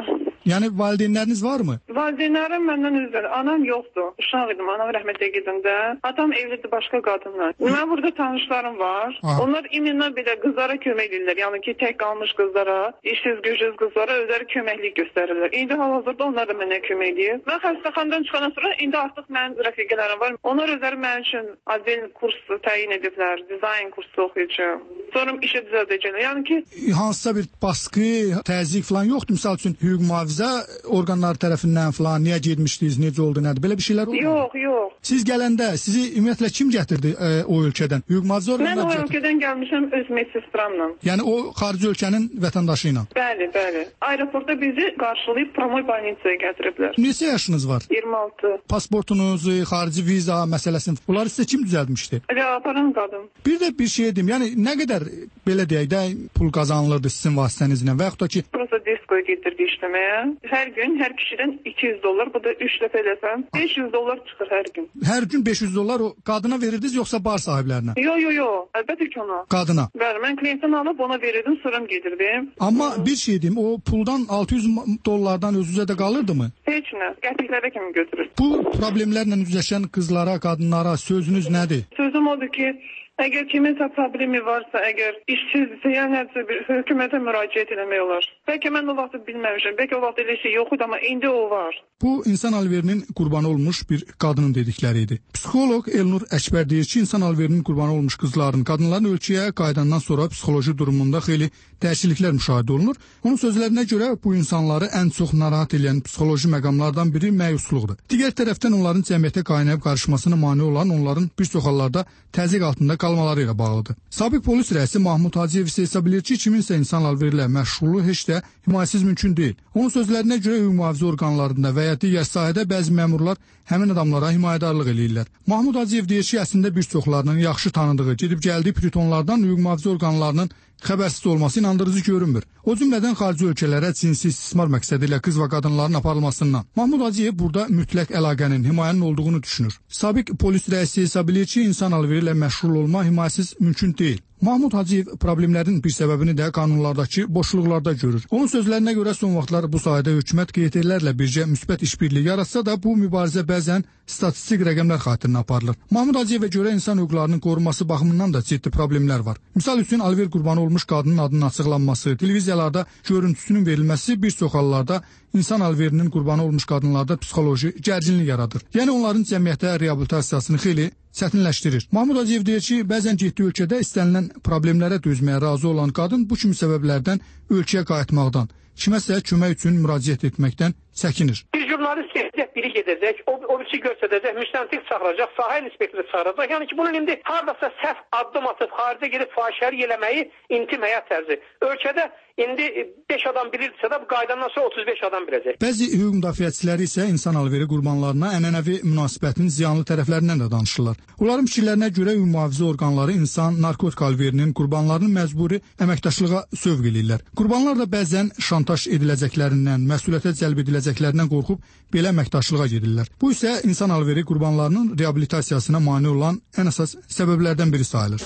Yəni valideynləriniz varmı? Valideynlərim məndən üzr. Anam yoxdur. Uşaq idim, anam rəhmətə gedəndə. Atam evlidir başqa qadınla. Mən burada tanışlarım var. Aha. Onlar iminlə belə qızlara kömək edirlər. Yəni ki, tək qalmış qızlara, işsiz gücsüz qızlara özləri köməklik göstərirlər. İndi hal-hazırda onlar da mənə kömək edir. Mən xəstəxanadan çıxandan sonra indi artıq mənim rəfiqələrim var. Onlar özləri mənim üçün adil kurs təyin ediblər. Dizayn kursu oxuyacağam. Sonra işə düzəldəcəklər. Yəni ki, hansısa bir baskı, təzyiq falan yoxdur. Məsəl üçün hüquq mühafizə orqanları tərəfindən falan niyə getmişdiniz, necə oldu, nədir? Belə bir şeylər oldu? Yox, yox. Siz gələndə sizi ümumiyyətlə kim gətirdi e, o ölkədən? Hüquq mühafizə orqanları gətirdi? Mən o gətirdi? ölkədən gəlmişəm öz medsestramla. Yəni o xarici ölkənin vətəndaşı ilə? Bəli, bəli. Aeroportda bizi qarşılayıb Promoy Banitsaya gətiriblər. Neçə yaşınız var? iyirmi altı. Pasportunuz, xarici viza məsələsini, bunları sizə kim düzəltmişdi? Elə aparan qadın. Bir də bir şey dedim, yəni nə qədər belə deyək də pul qazanılırdı sizin vasitənizlə və yaxud da ki Prosa Disko'ya getirdi işləməyə. Hər gün hər kişidən iki yüz dollar, bu da üç dəfə eləsəm beş yüz dollar çıxır hər gün. Hər gün beş yüz dollar o qadına verirdiniz yoxsa bar sahiblərinə? Yo yo yo, əlbəttə ki ona. Qadına. Bəli, mən klientdən alıb ona verirdim, sonra gedirdim. Amma bir şey deyim, o puldan altı yüz dollardan özünüzə də qalırdımı? Heç nə, qəpiklərə kimi götürür. Bu problemlərlə üzləşən qızlara, qadınlara sözünüz nədir? Sözüm odur ki, əgər kiminsə problemi varsa, əgər işsizdirsə, yəni nədirsə bir hökumətə müraciət etmək olar. Bəlkə mən o vaxtı bilməmişəm, bəlkə o vaxt elə şey yox idi, amma indi o var. Bu, insan alverinin qurbanı olmuş bir qadının dedikləri idi. Psixoloq Elnur Əkbər deyir ki, insan alverinin qurbanı olmuş qızların, qadınların ölkəyə qayıdandan sonra psixoloji durumunda xeyli dəyişikliklər müşahidə olunur. Onun sözlərinə görə bu insanları ən çox narahat edən psixoloji məqamlardan biri məyusluqdur. Digər tərəfdən onların cəmiyyətə qaynayıb qarışmasına mane olan onların bir çox hallarda təzyiq altında qalmaları ilə bağlıdır. Sabiq polis rəisi Mahmud Hacıyev isə hesab edir ki, kiminsə insan alveri ilə məşğulluğu heç də himayəsiz mümkün deyil. Onun sözlərinə görə hüquq mühafizə orqanlarında və ya digər sahədə bəzi məmurlar həmin adamlara himayədarlıq eləyirlər. Mahmud Hacıyev deyir ki, əslində bir çoxlarının yaxşı tanıdığı, gedib gəldiyi pritonlardan hüquq mühafizə orqanlarının xəbərsiz olması inandırıcı görünmür. O cümlədən xarici ölkələrə cinsi istismar məqsədi ilə qız və qadınların aparılmasından. Mahmud Hacıyev burada mütləq əlaqənin, himayənin olduğunu düşünür. Sabiq polis rəisi hesab edir ki, insan alveri ilə məşğul olma himayəsiz mümkün deyil. Mahmud Hacıyev problemlərin bir səbəbini də qanunlardakı boşluqlarda görür. Onun sözlərinə görə son vaxtlar bu sahədə hökumət Q T L-lərlə bircə müsbət işbirliyi yaratsa da bu mübarizə bəzən statistik rəqəmlər xatirinə aparılır. Mahmud Hacıyevə görə insan hüquqlarının qorunması baxımından da ciddi problemlər var. Misal üçün alver qurbanı olmuş qadının adının açıqlanması, televiziyalarda görüntüsünün verilməsi bir çox hallarda insan alverinin qurbanı olmuş qadınlarda psixoloji gərginlik yaradır. Yəni onların cəmiyyətə reabilitasiyasını xeyli çətinləşdirir. Mahmud Hacıyev deyir ki, bəzən getdiyi ölkədə istənilən problemlərə dözməyə razı olan qadın bu kimi səbəblərdən ölkəyə qayıtmaqdan, kiməsə kömək üçün müraciət etməkdən çəkinir. Bir jurnalist gedəcək, biri gedəcək, o, o birisi göstərəcək, müstəntiq çağıracaq, sahə inspektoru çağıracaq. Yəni ki, bunun indi hardasa səhv addım atıb xaricə gedib fahişəlik eləməyi intim həyat tərzi. Ölkədə indi beş adam bilirsə də bu qaydandan sonra otuz beş adam biləcək. Bəzi hüquq müdafiəçiləri isə insan alveri qurbanlarına ənənəvi münasibətin ziyanlı tərəflərindən də danışırlar. Onların fikirlərinə görə hüquq mühafizə orqanları insan narkotik alverinin qurbanlarını məcburi əməkdaşlığa sövq eləyirlər. Qurbanlar da bəzən şantaj ediləcəklərindən, məsuliyyətə cəlb ediləcəklərindən qorxub belə əməkdaşlığa gedirlər. Bu isə insan alveri qurbanlarının reabilitasiyasına mane olan ən əsas səbəblərdən biri sayılır.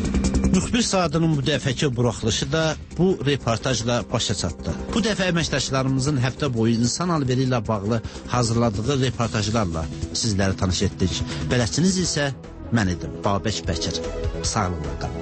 Müxbir saatının bu dəfəki buraxılışı da bu reportajla başa çatdı. Bu dəfə əməkdaşlarımızın həftə boyu insan alveri ilə bağlı hazırladığı reportajlarla sizləri tanış etdik. Bələdçiniz isə mən idim, Babək Bəkir. Sağlıqla qalın.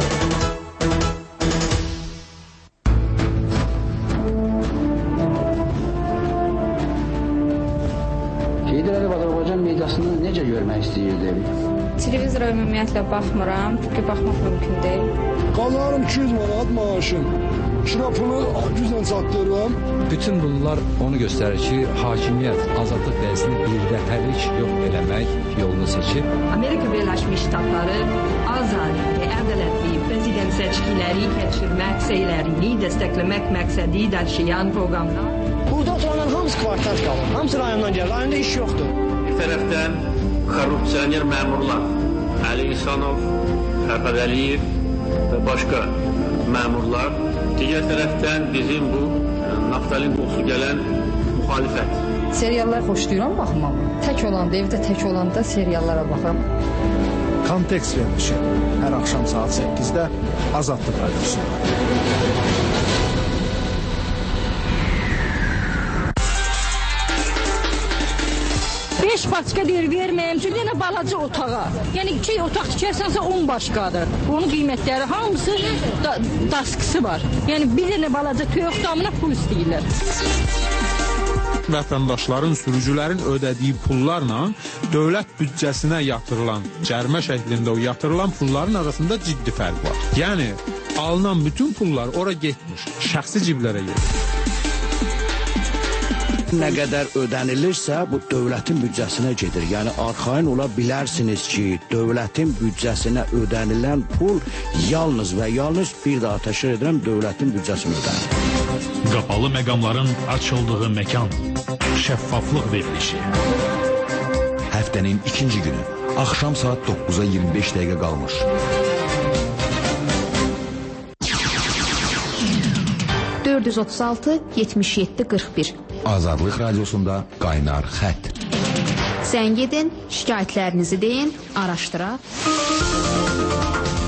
Heydər Əliyev Azərbaycan mediasını necə görmək istəyirdi? Televizora ümumiyyətlə baxmıram, çünki baxmaq mümkün deyil. Qazanırım iki yüz manat maaşım. Kira pulu güclə çatdırıram. Bütün bunlar onu göstərir ki, hakimiyyət azadlıq dəyəsini birdəfəlik yox eləmək yolunu seçib. Amerika Birləşmiş Ştatları azad və ədalətli prezident seçkiləri keçirmək səylərini dəstəkləmək məqsədi daşıyan proqramlar. Burada oturanlar hamısı kvartal qalır, hamısı rayondan gəlir, rayonda iş yoxdur. Bir tərəfdən korrupsioner məmurlar, Əli İhsanov, Fərhad Əliyev və başqa məmurlar, digər tərəfdən bizim bu naftalin qoxusu gələn müxalifət. Seriallar xoşlayıram baxmam. Tək olanda, evdə tək olanda seriallara baxıram. Kontekst vermişim. Hər axşam saat səkkizdə Azadlıq radiosunda. beş paçka deyir verməyim üçün, yenə balaca otağa. Yəni iki otaq tikərsənsə on başqadır. Onun qiymətləri hamısı da, daskısı var. Yəni bir dənə balaca toyuq damına pul istəyirlər. Vətəndaşların, sürücülərin ödədiyi pullarla dövlət büdcəsinə yatırılan, cərimə şəklində o yatırılan pulların arasında ciddi fərq var. Yəni, alınan bütün pullar ora getmiş, şəxsi ciblərə gedir. Nə qədər ödənilirsə, bu dövlətin büdcəsinə gedir. Yəni, arxain ola bilərsiniz ki, dövlətin büdcəsinə ödənilən pul yalnız və yalnız bir daha təşkil edirəm, dövlətin büdcəsinə ödənir. Qapalı məqamların açıldığı məkan, şəffaflıq verilişi. Həftənin ikinci günü, axşam saat doqquza iyirmi beş dəqiqə qalmış. dörd yüz otuz altı yetmiş yeddi qırx bir Azadlıq Radiosunda Qaynar Xətt. Zəng edin, şikayətlərinizi deyin, araşdıraq.